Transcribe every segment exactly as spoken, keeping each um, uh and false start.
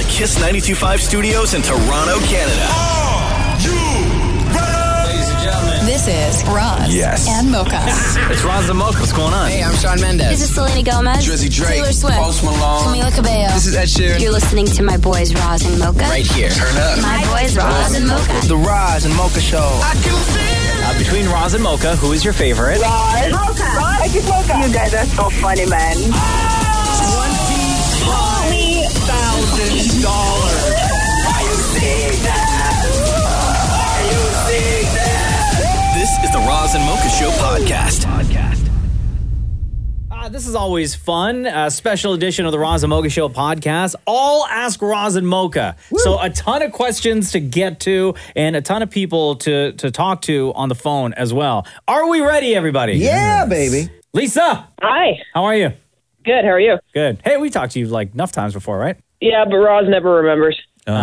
Kiss ninety-two point five studios in Toronto, Canada. Are you ready? Ladies and gentlemen, This is Roz Yes. and Mocha. it's Roz and Mocha. What's going on? Hey, I'm Shawn Mendes. This is Selena Gomez. Drizzy Drake. Taylor Swift. Post Malone. Camila Cabello. This is Ed Sheeran. You're listening to my boys Roz and Mocha. Right here. Turn up. My boys Roz and Mocha. The Roz and Mocha Show. I can feel Uh, between Roz and Mocha, who is your favorite? Roz. Mocha. Roz. I just Mocha. You guys are so funny, man. twenty thousand dollars. Are you seeing that? Are you seeing that? This is the Roz and Mocha Show podcast. Podcast. Uh, this is always fun. A special edition of the Roz and Mocha Show podcast. All Ask Roz and Mocha. So a ton of questions to get to and a ton of people to, to talk to on the phone as well. Are we ready, everybody? Yeah, baby. Lisa, Hi. how are you? Good. How are you? Good. Hey, we talked to you like enough times before, right? Yeah, but Roz never remembers. Shut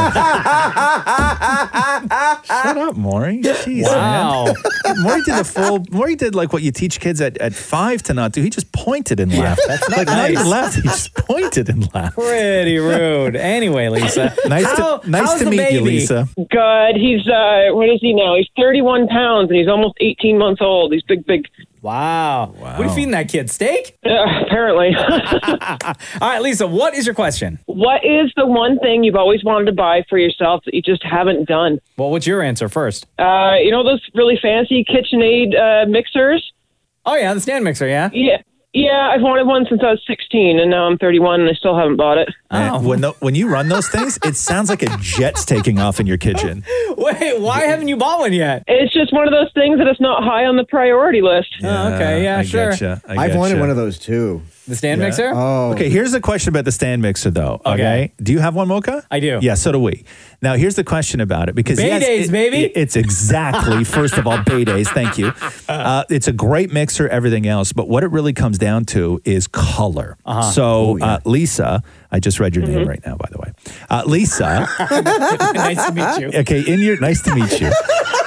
up, Maury. Jeez, Wow. man. Maury did the full. Maury did like what you teach kids at, at five to not do. He just pointed and laughed. That's like not even laughed. He just pointed and laughed. Pretty rude. Anyway, Lisa. Nice how- to nice how's to the meet you, baby? Lisa. Good. He's, uh, what is he now? He's thirty-one pounds and he's almost eighteen months old. He's big, big. Wow. What are you feeding that kid? Steak? Uh, apparently. All right, Lisa, what is your question? What is the one thing you've always wanted to buy for yourself that you just haven't done? Well, what's your answer first? Uh, you know those really fancy KitchenAid uh, mixers? Oh, yeah, the stand mixer, yeah? Yeah. Yeah, I've wanted one since I was sixteen, and now I'm thirty-one, and I still haven't bought it. Man, Oh. when the, when you run those things, it sounds like a jet's taking off in your kitchen. Wait, why haven't you bought one yet? It's just one of those things that it's not high on the priority list. Oh, okay, yeah, I sure. Getcha, I I've wanted getcha. one of those too. The stand mixer? Oh, Okay, here's the question about the stand mixer, though. Okay, Okay. do you have one, Mocha? I do. Yeah, so do we. Now, here's the question about it because Bay yes, days, it- baby. it- it's exactly first of all Bay Days. Thank you. Uh, it's a great mixer, everything else, but what it really comes down to is color. Uh-huh. So, uh, Lisa, I just read your name right now, by the way. Uh, Lisa, Nice to meet you. okay, in your nice to meet you.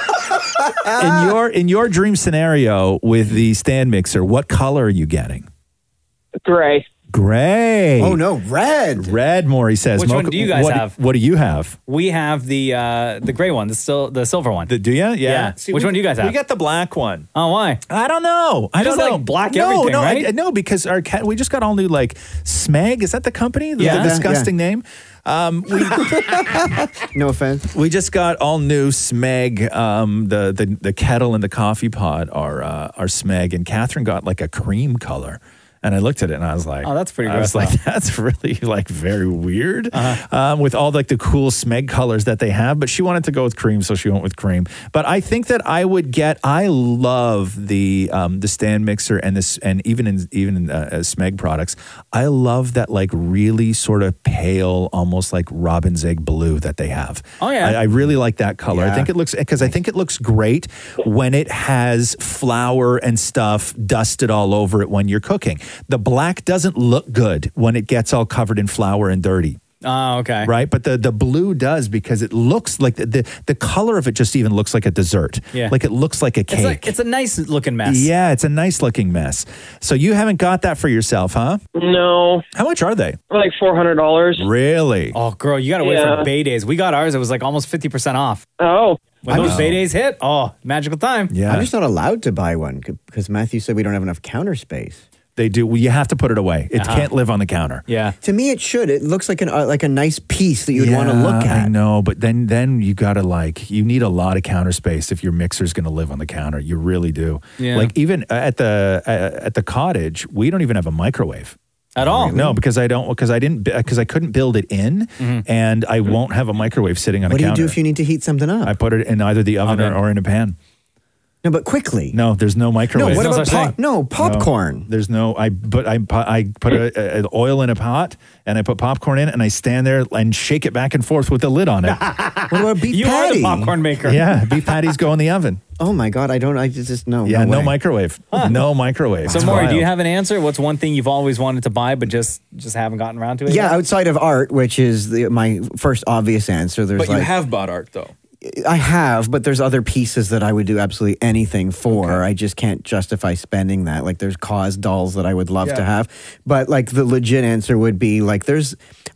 In your in your dream scenario with the stand mixer, what color are you getting? Gray. Gray. oh no, red. Red, Maury says. Which one do you guys what, have? What do you have? We have the uh, the gray one, the sil- the silver one. The, do you? Yeah. Yeah. Which one do you guys have? We got the black one. oh, why? I don't know. I just, don't know. like, black no, everything, no, right? I, no, because our cat, we just got all new like Smeg. Is that the company? The, Yeah. the Yeah, disgusting name. Um, we No offense. we just got all new Smeg. Um, the the the kettle and the coffee pot are uh, are Smeg, and Catherine got like a cream color. And I looked at it and I was like, Oh, that's pretty I was gross, like, that's really like very weird Uh-huh. um, with all like the cool Smeg colors that they have. But she wanted to go with cream, so she went with cream. But I think that I would get. I love the um, the stand mixer and this, and even in even in uh, Smeg products, I love that like really sort of pale, almost like robin's egg blue that they have. Oh, yeah. I, I really like that color. I Yeah. think it looks because I think it looks great when it has flour and stuff dusted all over it when you're cooking. The black doesn't look good when it gets all covered in flour and dirty, Oh, okay. right? But the, the blue does because it looks like the, the the color of it just even looks like a dessert. Yeah. Like it looks like a It's, cake. like, it's a nice looking mess. Yeah, it's a nice looking mess. So you haven't got that for yourself, huh? No. How much are they? Like four hundred dollars. Really? Oh, girl, you got to wait Yeah. for Bay Days. We got ours. It was like almost fifty percent off. Oh. When those Bay Days hit, oh, magical time. Yeah. I'm just not allowed to buy one because Matthew said we don't have enough counter space. They do. Well, you have to put it away. It Uh-huh. can't live on the counter. Yeah. To me, it should. It looks like an uh, like a nice piece that you'd want to look I at. know, but then then you gotta like you need a lot of counter space if your mixer's gonna live on the counter. You really do. Yeah. Like even at the uh, at the cottage, we don't even have a microwave. At all. No, because I don't because I didn't because I couldn't build it in, and I won't have a microwave sitting on What a do you counter. do if you need to heat something up? I put it in either the oven Oven. or, or in a pan. no, but quickly. No, there's no No, microwave. what no about such pop? thing. No, No, popcorn. there's no. I put I pu- I put a, a, oil in a pot and I put popcorn in and I stand there and shake it back and forth with the lid on it. What about a beef You patty? are the popcorn maker. Yeah, beef patties go in the oven. Oh my god, I don't. I just, just no. Yeah, no, way. microwave. No microwave. So, It's Maury, do you wild. have an answer? What's one thing you've always wanted to buy but just just haven't gotten around to it Yeah, yet? outside of art, which is the, my first obvious answer. There's But you like have bought art, though. I have, but there's other pieces that I would do absolutely anything for. I just can't justify spending that. Like there's cause dolls that I would love to Yeah. have, but like the legit answer would be like there's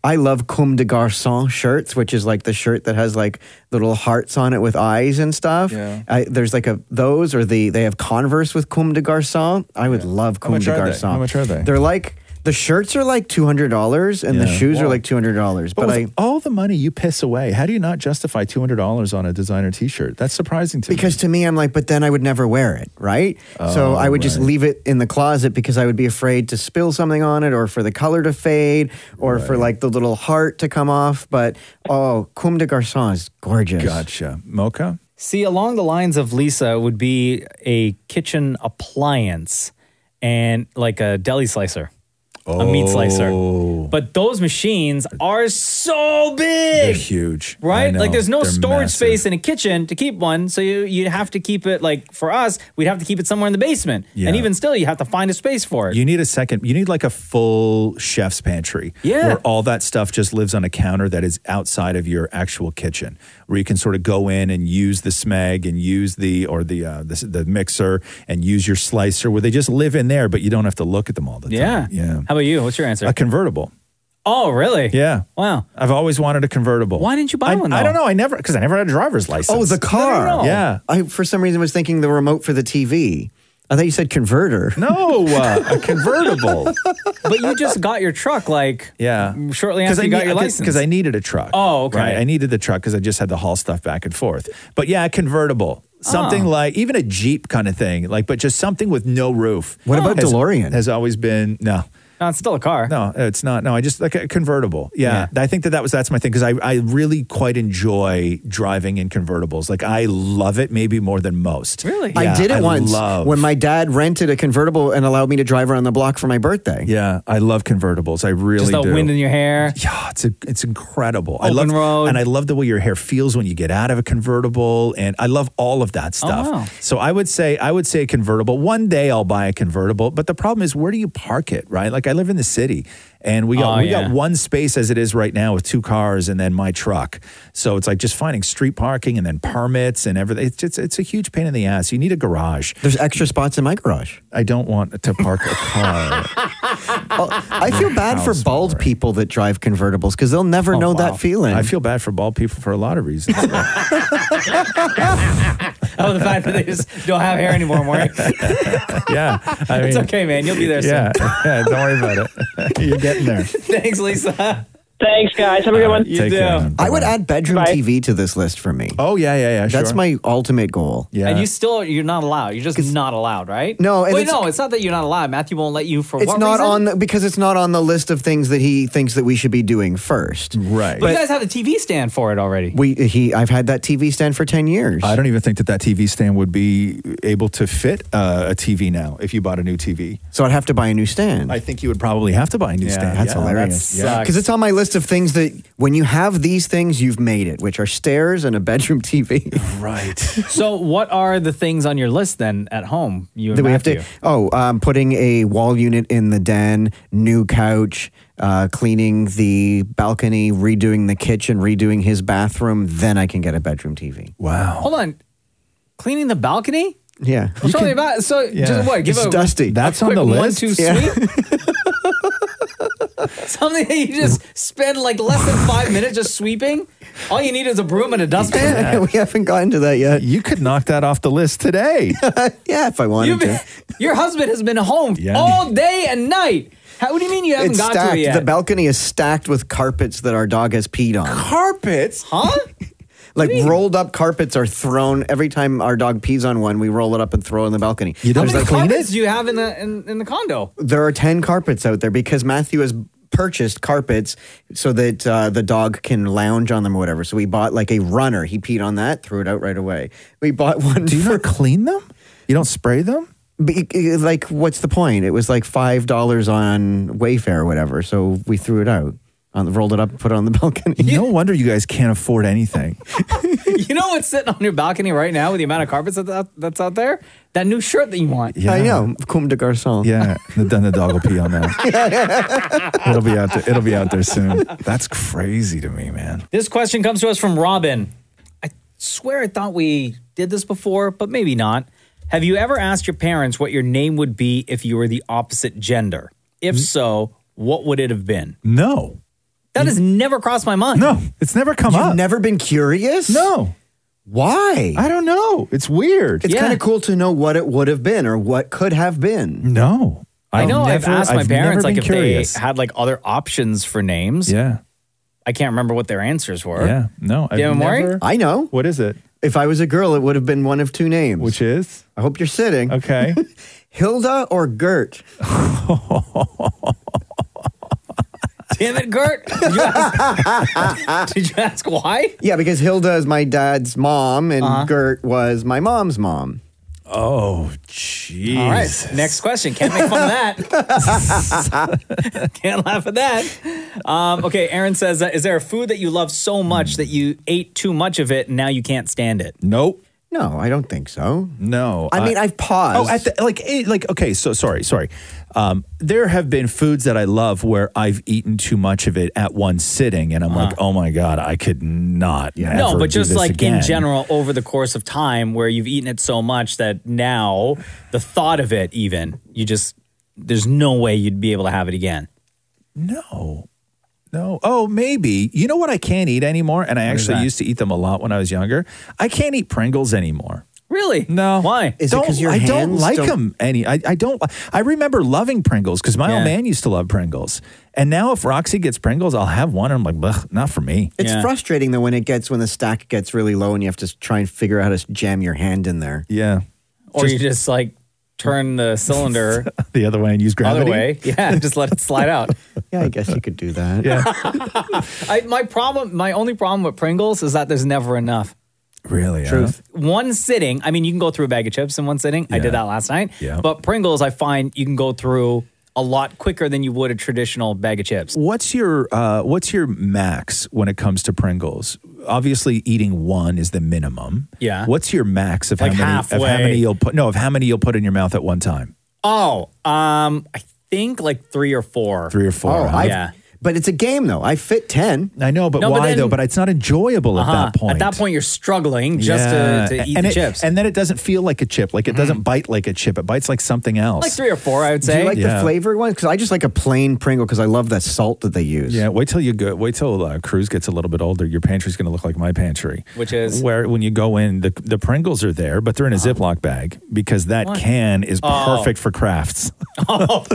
I love Comme des Garçons shirts, which is like the shirt that has like little hearts on it with eyes and stuff. Yeah. I, there's like a those or the they have Converse with Comme des Garçons. I would love How Comme much des are they? Garçons. How much are they? They're like the shirts are like two hundred dollars and the Yeah. shoes are Wow. like two hundred dollars. But, But, with I all the money you piss away, how do you not justify two hundred dollars on a designer T-shirt? That's surprising to me. because to me I'm like, but then I would never wear it, right? so Oh, I would just right. leave it in the closet because I would be afraid to spill something on it or for the color to fade or for like the little heart to come off. But oh, Comme des Garçons is gorgeous. Gotcha. Mocha? See, along the lines of Lisa would be a kitchen appliance and like a deli slicer. A meat slicer. Oh. But those machines are so They're big. huge. Right? I know. Like there's no They're storage massive. space in a kitchen to keep one. So you, you'd have to keep it, like for us, we'd have to keep it somewhere in the basement. Yeah. And even still, you have to find a space for it. You need a second, you need like a full chef's pantry. Yeah. Where all that stuff just lives on a counter that is outside of your actual kitchen, where you can sort of go in and use the smeg and use the, or the, uh, the, the mixer and use your slicer where they just live in there, but you don't have to look at them all the yeah. time. Yeah. How about you? What's your answer? A convertible. oh, really? Yeah. Wow. I've always wanted a convertible. Why didn't you buy I, one, I though? don't know. I never, because I never had a driver's license. Oh, the car. No, no, no. Yeah. I for some reason was thinking the remote for the T V. I thought you said converter. No, uh, a convertible. But you just got your truck like Yeah. shortly after you got your license. Because I needed a truck. Oh, okay. Right? I needed the truck because I just had to haul stuff back and forth. But yeah, a convertible. Something Oh. like, even a Jeep kind of thing, like, but just something with no roof. What about Has- DeLorean? Has always been, no. No, it's still a car. No, it's not. No, I just like a convertible. Yeah, I think that that was that's my thing because I I really quite enjoy driving in convertibles. Like I love it maybe more than most. Really? Yeah, I did it once love- when my dad rented a convertible and allowed me to drive around the block for my birthday. Yeah, I love convertibles. I really Just the do. wind in your hair. Yeah, it's a, it's incredible. I Open love road. and I love the way your hair feels when you get out of a convertible, and I love all of that stuff. Oh, wow. So I would say I would say a convertible. One day I'll buy a convertible, but the problem is where do you park it? Right? Like I live in the city, and we got Oh, we yeah. got one space as it is right now with two cars and then my truck. So it's like just finding street parking and then permits and everything. It's just, it's a huge pain in the ass. You need a garage. There's extra spots in my garage. I don't want to park a car. Oh, I feel bad for house bald more. people that drive convertibles because they'll never Oh, know wow. that feeling. I feel bad for bald people for a lot of reasons. Oh, the fact that they just don't have hair anymore, Maury. Yeah, I mean, It's okay, man. You'll be there soon. Yeah, yeah, don't worry about it. You're getting there. Thanks, Lisa. Thanks, guys. Have a good one. You Take do. care, man. I would Bye-bye. add bedroom Bye. T V to this list for me. Oh yeah, yeah, yeah. That's sure. my ultimate goal. Yeah. And you still, you're not allowed. You're just not allowed, right? No, and Wait, it's- no, it's not that you're not allowed. Matthew won't let you for It's what not reason? on the, because it's not on the list of things that he thinks that we should be doing first. right. But you guys have a T V stand for it already. We he I've had that T V stand for ten years. I don't even think that that T V stand would be able to fit uh, a T V now if you bought a new T V. So I'd have to buy a new stand. I think you would probably have to buy a new Yeah, stand. that's yeah. hilarious. That sucks. Because it's on my list of things that when you have these things, you've made it, which are stairs and a bedroom T V. Right. So, what are the things on your list then at home? You and That we have Matthew? to. Oh, um, putting a wall unit in the den, new couch, uh, cleaning the balcony, redoing the kitchen, redoing his bathroom. Then I can get a bedroom T V. Wow. Hold on. Cleaning the balcony? Yeah, What's wrong about so? Yeah. Just what? Give it's a, dusty. That's a on quick the one, list. two, Yeah. sweep. Something that you just spend like less than five minutes just sweeping. All you need is a broom and a dustpan. we haven't gotten to that yet. You could knock that off the list today. Yeah, if I wanted You've been, to. your husband has been home Yeah. all day and night. How, what do you mean you haven't It's got to stacked. it yet? The balcony is stacked with carpets that our dog has peed on. Carpets. huh? Like rolled up carpets are thrown every time our dog pees on one. We roll it up and throw it in the balcony. You How don't many like clean carpets it? do you have in the in, in the condo? There are ten carpets out there because Matthew has purchased carpets so that uh, the dog can lounge on them or whatever. So we bought like a runner. He peed on that, threw it out right away. We bought one. Do you for, not clean them? You don't spray them? Be- like, what's the point? It was like five dollars on Wayfair or whatever. So we threw it out, on, rolled it up, and put it on the balcony. No wonder you guys can't afford anything. You know what's sitting on your balcony right now with the amount of carpets that's out, that's out there? That new shirt that you want. Yeah. I know, Comme des Garçons. Yeah, then the dog will pee on that. It'll be out there. It'll be out there soon. That's crazy to me, man. This question comes to us from Robin. I swear I thought we did this before, but maybe not. Have you ever asked your parents what your name would be if you were the opposite gender? If so, what would it have been? No. That has never crossed my mind. No, it's never come You've up. never been curious? No. Why? I don't know. It's weird. It's Yeah. kind of cool to know what it would have been or what could have been. No. I know. I've never- asked my I've parents never like been if curious. they had like other options for names. Yeah. I can't remember what their answers were. Yeah. No. I've Do you have a Maury? never- I know. What is it? If I was a girl, it would have been one of two names. Which is? I hope you're sitting. Okay. Hilda or Gert? Damn it, Gert. Did you ask, did you ask why? Yeah, because Hilda is my dad's mom and Uh-huh. Gert was my mom's mom. Oh, jeez. All right. Next question. Can't make fun of that. Can't laugh at that. Um, okay. Aaron says, uh, is there a food that you love so much that you ate too much of it and now you can't stand it? Nope. No, I don't think so. No. I mean, I've paused. Oh, at the, like, eh, like, okay, so sorry, sorry. Um, there have been foods that I love where I've eaten too much of it at one sitting, and I'm like, oh my God, I could not. Yeah. ever No, but do just this like again. in general, over the course of time where you've eaten it so much that now the thought of it, even, you just, there's no way you'd be able to have it again. No. No. Oh, maybe. You know what I can't eat anymore? And I What is actually that? used to eat them a lot when I was younger. I can't eat Pringles anymore. Really? No. Why? Is it Don't- 'cause your I don't hands like don't- them any. I, I don't. I remember loving Pringles because my Yeah. old man used to love Pringles. And now if Roxy gets Pringles, I'll have one. And I'm like, "Ugh, not for me. It's Yeah. frustrating though when it gets when the stack gets really low and you have to try and figure out how to jam your hand in there. Yeah. Or you just like turn the cylinder The other way and use gravity. other way. Yeah, just let it slide out. Yeah, I guess you could do that. Yeah. I, my problem, my only problem with Pringles is that there's never enough. Really? Truth. One sitting, I mean, you can go through a bag of chips in one sitting. I Yeah. did that last night. Yeah. But Pringles, I find you can go through a lot quicker than you would a traditional bag of chips. What's your uh, what's your max when it comes to Pringles? Obviously, eating one is the minimum. Yeah. What's your max of Like how many of how halfway. many you'll put? No, of how many you'll put in your mouth at one time? Oh, um, I think like three or four. Three or four. Oh, huh? I've, Yeah. But it's a game though. I fit ten. I know, but No, but why then- though? But it's not enjoyable Uh-huh. at that point. At that point, you're struggling just Yeah. to, to eat and the it, chips. and then it doesn't feel like a chip. Like it doesn't bite like a chip. It bites like something else. like three or four, I would Do say. you like Yeah. the flavored one? Because I just like a plain Pringle because I love the salt that they use. Yeah, wait till you go. Wait till uh, Cruz gets a little bit older. Your pantry's going to look like my pantry, Which is? where when you go in, the the Pringles are there, but they're in a Ziploc bag because that What? can is Oh. perfect for crafts. Don't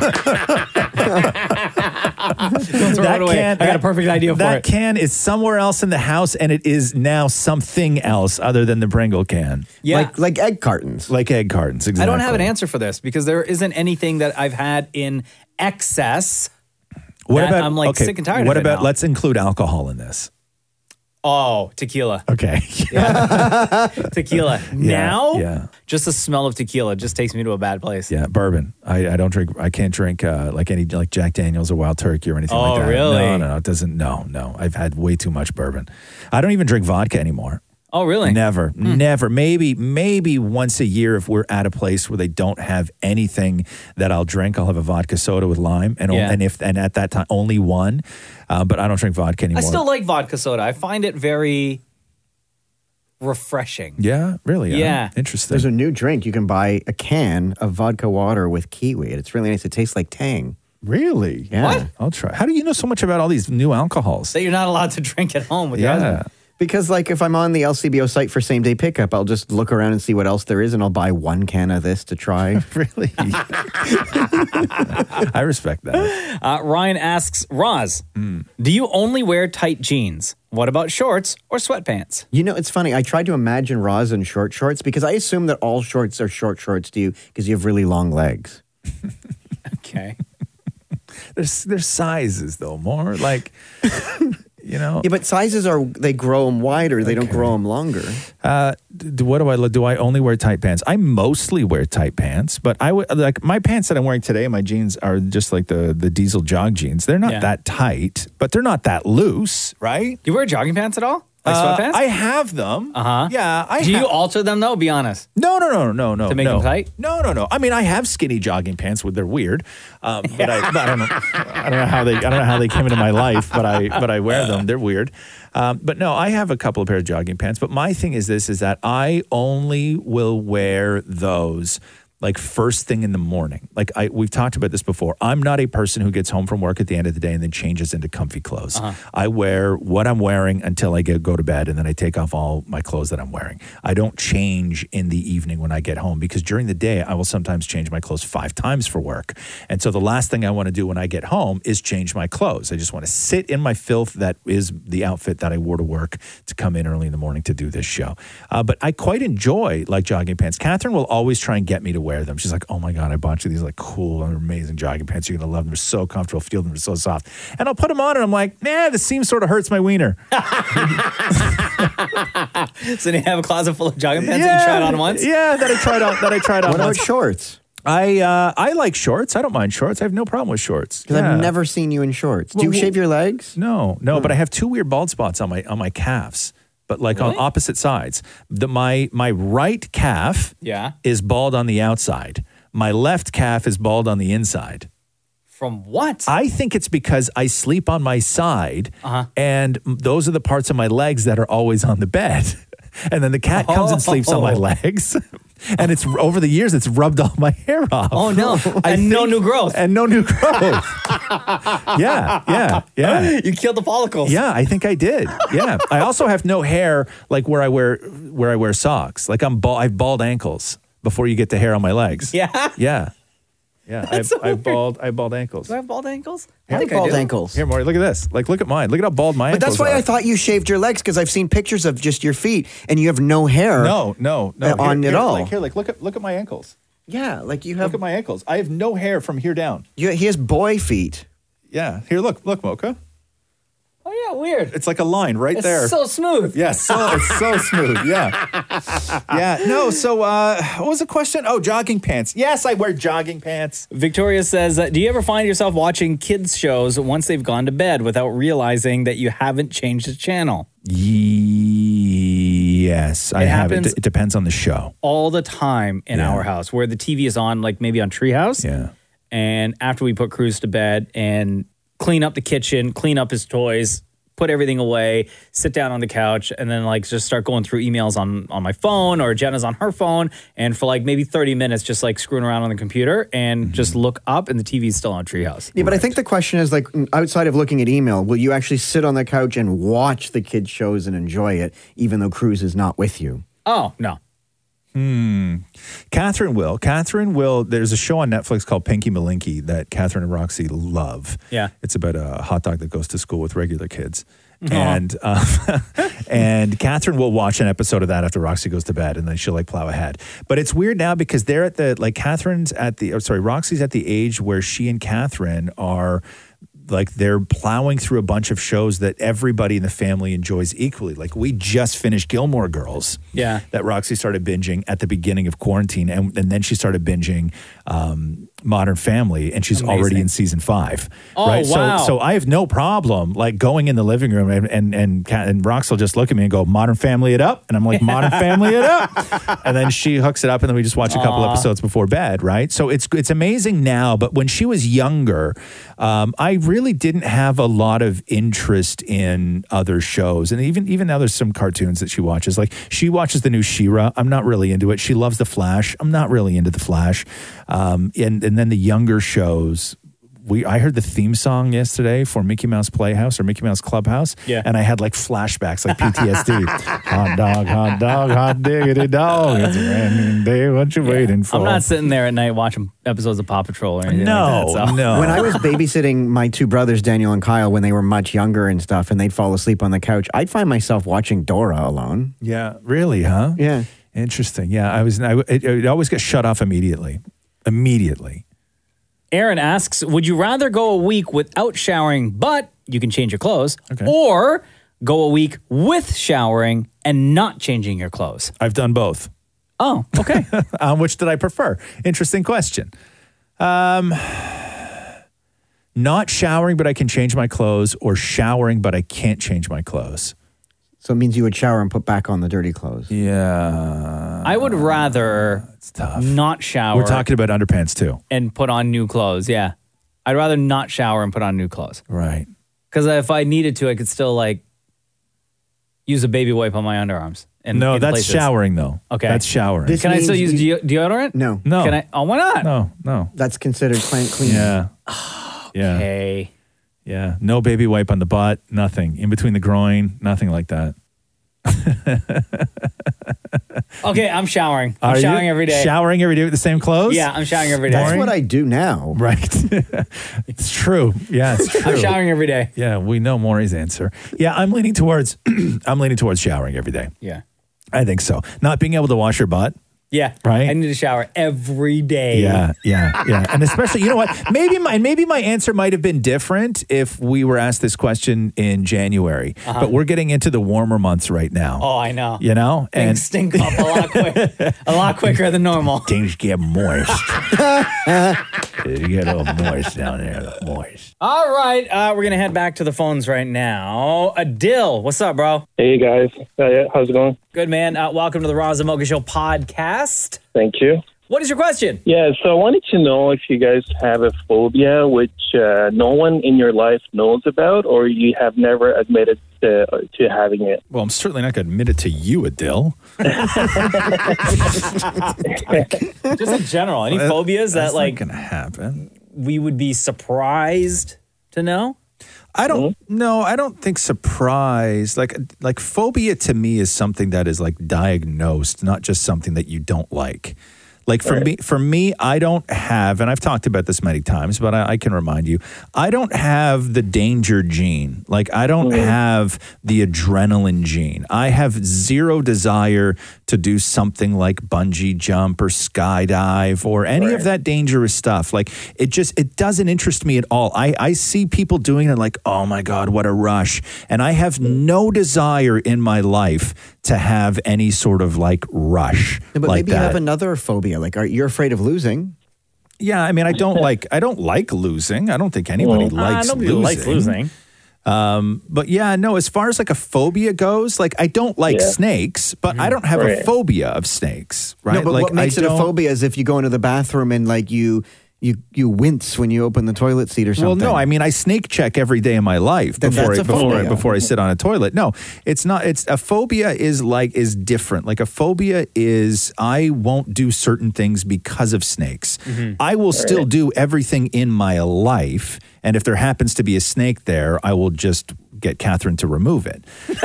throw That it away. can- I got a perfect idea for that it. can is somewhere else in the house, and it is now something else other than the Pringle can, Yeah. Like like egg cartons. like egg cartons. Exactly. I don't have an answer for this because there isn't anything that I've had in excess. What that about? I'm like okay, sick and tired What of it about? now. Let's include alcohol in this. Oh, tequila. Okay. Tequila. now, yeah. just the smell of tequila just takes me to a bad place. Yeah, bourbon. I, I don't drink. I can't drink uh, like any like Jack Daniels or Wild Turkey or anything Oh, like that. really? No, no, no. It doesn't. No, no. I've had way too much bourbon. I don't even drink vodka anymore. Oh, really? Never, never. Maybe, maybe once a year if we're at a place where they don't have anything that I'll drink, I'll have a vodka soda with lime, and Yeah. and if and at that time only one. Uh, but I don't drink vodka anymore. I still like vodka soda. I find it very refreshing. Yeah, really. huh? Yeah. Interesting. There's a new drink. You can buy a can of vodka water with kiwi. It's really nice. It tastes like Tang. really? Yeah. What? I'll try. How do you know so much about all these new alcohols? That you're not allowed to drink at home with your Yeah. husband. Because like if I'm on the L C B O site for same day pickup, I'll just look around and see what else there is, and I'll buy one can of this to try. Really? I respect that. Uh, Ryan asks, Roz, Hmm. do you only wear tight jeans? What about shorts or sweatpants? You know, it's funny. I tried to imagine Roz in short shorts because I assume that all shorts are short shorts to you because you have really long legs. Okay. There's there's sizes though, more like you know. Yeah, but sizes are, they grow them wider. They don't grow them longer. Uh, do, what do I do? I only wear tight pants. I mostly wear tight pants, but I would like my pants that I'm wearing today. My jeans are just like the the diesel jog jeans. They're not Yeah. that tight, but they're not that loose, right? Do you wear jogging pants at all? Like Uh, sweatpants? I have them. Uh huh. Yeah, I Do ha- you alter them though? Be honest. No, no, no, no, no. To make no. them tight? No, no, no. I mean, I have skinny jogging pants. With they're weird, um, but, I, but I don't know. I don't know how they. I don't know how they came into my life, but I. But I wear them. They're weird. Um, but no, I have a couple of pair of jogging pants. But my thing is this: is that I only will wear those like first thing in the morning. Like I, we've talked about this before. I'm not a person who gets home from work at the end of the day and then changes into comfy clothes. Uh-huh. I wear what I'm wearing until I get go to bed, and then I take off all my clothes that I'm wearing. I don't change in the evening when I get home, because during the day I will sometimes change my clothes five times for work. And so the last thing I want to do when I get home is change my clothes. I just want to sit in my filth that is the outfit that I wore to work to come in early in the morning to do this show. Uh, but I quite enjoy like jogging pants. Catherine will always try and get me to wear them. She's like, oh my God, I bought you these like cool and amazing jogging pants. You're going to love them. They're so comfortable. Feel them. They're so soft. And I'll put them on and I'm like, nah, the seam sort of hurts my wiener. So you have a closet full of jogging pants that you tried on once? Yeah, that I tried on. That I tried on. What about once. shorts? I uh, I like shorts. I don't mind shorts. I have no problem with shorts. Because Yeah. I've never seen you in shorts. Do you Well, shave your legs? No, no, but I have two weird bald spots on my on my calves, but like on Really? opposite sides. The my my right calf Yeah. is bald on the outside. My left calf is bald on the inside. From what? I think it's because I sleep on my side, Uh-huh. and those are the parts of my legs that are always on the bed. And then the cat comes and sleeps on my Oh. legs. And it's over the years, it's rubbed all my hair off. Oh, no. I And no think- new growth. And no new growth. yeah, yeah, yeah. You killed the follicles. Yeah, I think I did. Yeah. I also have no hair like where I wear where I wear socks. Like I'm bald, I have bald ankles before you get the hair on my legs. Yeah? Yeah. Yeah. I have, so I have weird. bald I have bald ankles. Do I have bald ankles? I think bald ankles. Here, Maury, look at this. Like, look at mine. Look at how bald my But ankles that's why are. I thought you shaved your legs, because I've seen pictures of just your feet and you have no hair. No, no, no. Uh, on here, it here, all. Like, here, like, look at look at my ankles. Yeah, like you Look have. at my ankles. I have no hair from here down. You, he has boy feet. Yeah. Here, look, look, Mocha. Oh, yeah, weird. It's like a line right It's there. so smooth. Yeah, so it's so smooth. Yeah, yeah. No, so uh, what was the question? Oh, jogging pants. Yes, I wear jogging pants. Victoria says, uh, do you ever find yourself watching kids' shows once they've gone to bed without realizing that you haven't changed the channel? Yes, I It have. It, happens- it depends on the show. All the time in Yeah. our house, where the T V is on, like maybe on Treehouse. Yeah. And after we put Cruz to bed and clean up the kitchen, clean up his toys, put everything away, sit down on the couch, and then like just start going through emails on, on my phone, or Jenna's on her phone, and for like maybe thirty minutes just like screwing around on the computer and Mm-hmm. just look up and the T V's still on Treehouse. Yeah, but I think the question is like, outside of looking at email, will you actually sit on the couch and watch the kids' shows and enjoy it, even though Cruz is not with you? Oh, no. Hmm. Catherine will. Catherine will. There's a show on Netflix called Pinky Malinky that Catherine and Roxy love. Yeah. It's about a hot dog that goes to school with regular kids. And uh, and Catherine will watch an episode of that after Roxy goes to bed, and then she'll like plow ahead. But it's weird now because they're at the like Catherine's at the oh, sorry Roxy's at the age where she and Catherine are like they're plowing through a bunch of shows that everybody in the family enjoys equally. Like we just finished Gilmore Girls. Yeah. That Roxy started binging at the beginning of quarantine, and, and then she started binging um, Modern Family, and she's Amazing. already in season five. Oh, right? wow. So, so I have no problem like going in the living room, and and and, Kat- and Rox will just look at me and go, "Modern Family it up," and I'm like, "Modern Family it up," and then she hooks it up, and then we just watch a couple Aw. episodes before bed. Right? So it's it's amazing now, but when she was younger, um, I really didn't have a lot of interest in other shows, and even even now there's some cartoons that she watches. Like she watches the new She-Ra. I'm not really into it. She loves the Flash. I'm not really into the Flash. Um, and and then the younger shows. We I heard the theme song yesterday for Mickey Mouse Playhouse or Mickey Mouse Clubhouse. Yeah. And I had like flashbacks, like P T S D. Hot dog, hot dog, hot diggity dog. It's a brand new day. What you waiting for? I'm not sitting there at night watching episodes of Paw Patrol or anything No, like that. So. no. When I was babysitting my two brothers, Daniel and Kyle, when they were much younger and stuff, and they'd fall asleep on the couch, I'd find myself watching Dora alone. Yeah, really, huh? Yeah. Interesting. Yeah, I was. I, it, it always gets shut off immediately. Immediately. Aaron asks, would you rather go a week without showering, but you can change your clothes, Okay. or go a week with showering and not changing your clothes? I've done both. Oh, okay. Um, which did I prefer? Interesting question. Um, not showering, but I can change my clothes, or showering, but I can't change my clothes. So it means you would shower and put back on the dirty clothes. Yeah, I would rather it's tough. not shower We're talking about underpants too, and put on new clothes. Yeah. I'd rather not shower and put on new clothes. right? Because if I needed to, I could still like use a baby wipe on my underarms in no, in that's places. showering though. Okay. That's showering. This Can I still use means you- de- deodorant? No. no. Can I? Oh, why not? No, no. That's considered plant clean. Yeah. Yeah. Okay. Yeah. No baby wipe on the butt, nothing. In between the groin, nothing like that. Okay, I'm showering. I'm Are showering you every day. Showering every day with the same clothes? Yeah, I'm showering every day. That's what I do now. Right. It's true. Yeah, it's true. I'm showering every day. Yeah, we know Maury's answer. Yeah, I'm leaning towards I'm leaning towards showering every day. Yeah. I think so. Not being able to wash your butt. Yeah. Right? I need to shower every day. Yeah, yeah, yeah. And especially, you know what? Maybe my maybe my answer might have been different if we were asked this question in January. Uh-huh. But we're getting into the warmer months right now. Oh, I know. You know? Things stink up a lot quick, a lot quicker than normal. Things get moist. You get a little moist down there, a little moist. All right, uh, we're gonna head back to the phones right now. Adil, what's up, bro? Hey guys, uh, how's it going? Good, man. Uh, welcome to the Roz and Mocha Show podcast. Thank you. What is your question? Yeah, so I wanted to know if you guys have a phobia which uh, no one in your life knows about, or you have never admitted to, to having it. Well, I'm certainly not going to admit it to you, Adil. Just in general, any Well, phobias that that's not like gonna happen. we would be surprised to know? I don't no, I don't think surprise. Like like phobia to me is something that is like diagnosed, not just something that you don't like. Like for Right. me, for me, I don't have, and I've talked about this many times, but I, I can remind you, I don't have the danger gene. Like I don't have the adrenaline gene. I have zero desire to do something like bungee jump or skydive or any of that dangerous stuff. Like it just, it doesn't interest me at all. I, I see people doing it like, oh my God, what a rush. And I have no desire in my life to have any sort of like rush Yeah, but like maybe that. you have another phobia. Like, are you're afraid of losing? Yeah, I mean, I don't like I don't like losing. I don't think anybody Uh, likes nobody losing. likes losing. Um, but yeah, no. As far as like a phobia goes, like I don't like Yeah. snakes, but I don't have a Right. phobia of snakes. Right? No, but like what makes I it a don't- phobia is if you go into the bathroom and like you you you wince when you open the toilet seat or Well, something. no, I mean I snake check every day of my life Then before that's I, a before I, phobia. before I sit on a toilet. No, it's not. It's a phobia is like is different. Like a phobia is I won't do certain things because of snakes. I will still do everything in my life, and if there happens to be a snake there, I will just get Catherine to remove it.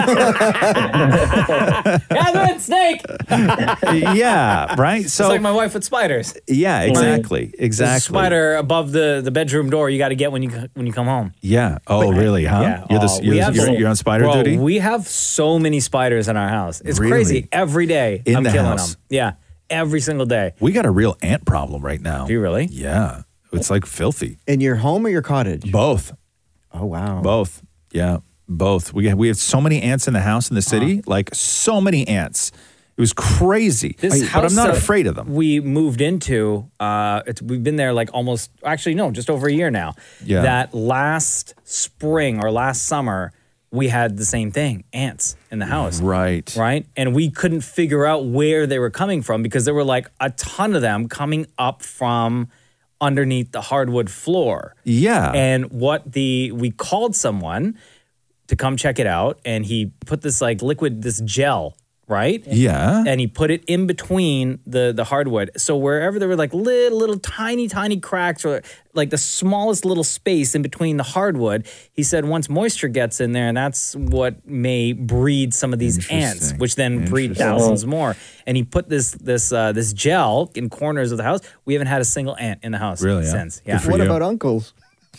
Catherine, snake. Yeah, right. It's So like my wife with spiders. yeah, exactly, There's a exactly. spider above the, the bedroom door. You got to get when you when you come home. Yeah. Oh, really? Huh? Yeah. You're, the, Oh, you're, we the- have you're, so- you're on spider Bro, duty. We have so many spiders in our house. It's Really? crazy. Every day, In I'm the killing house? them. Yeah, every single day. We got a real ant problem right now. Do you really? Yeah. It's like filthy. in your home or your cottage? Both. Oh wow. Both. Yeah. Both. We have, we have so many ants in the house in the city, like so many ants. It was crazy. This but house I'm not that afraid of them. We moved into. Uh, it's, we've been there like almost. Actually, no, just over a year now. Yeah. That last spring or last summer, we had the same thing: ants in the house. Right. Right, and we couldn't figure out where they were coming from because there were like a ton of them coming up from underneath the hardwood floor. Yeah. And what the we called someone to come check it out, and he put this like liquid, this gel, right? Yeah. And he put it in between the the hardwood. So wherever there were like little, little tiny, tiny cracks or like the smallest little space in between the hardwood, he said once moisture gets in there, and that's what may breed some of these ants, Interesting. which then breed Interesting. thousands more. And he put this this uh, this gel in corners of the house. We haven't had a single ant in the house Really, huh? since. Good Yeah. for What you. about uncles?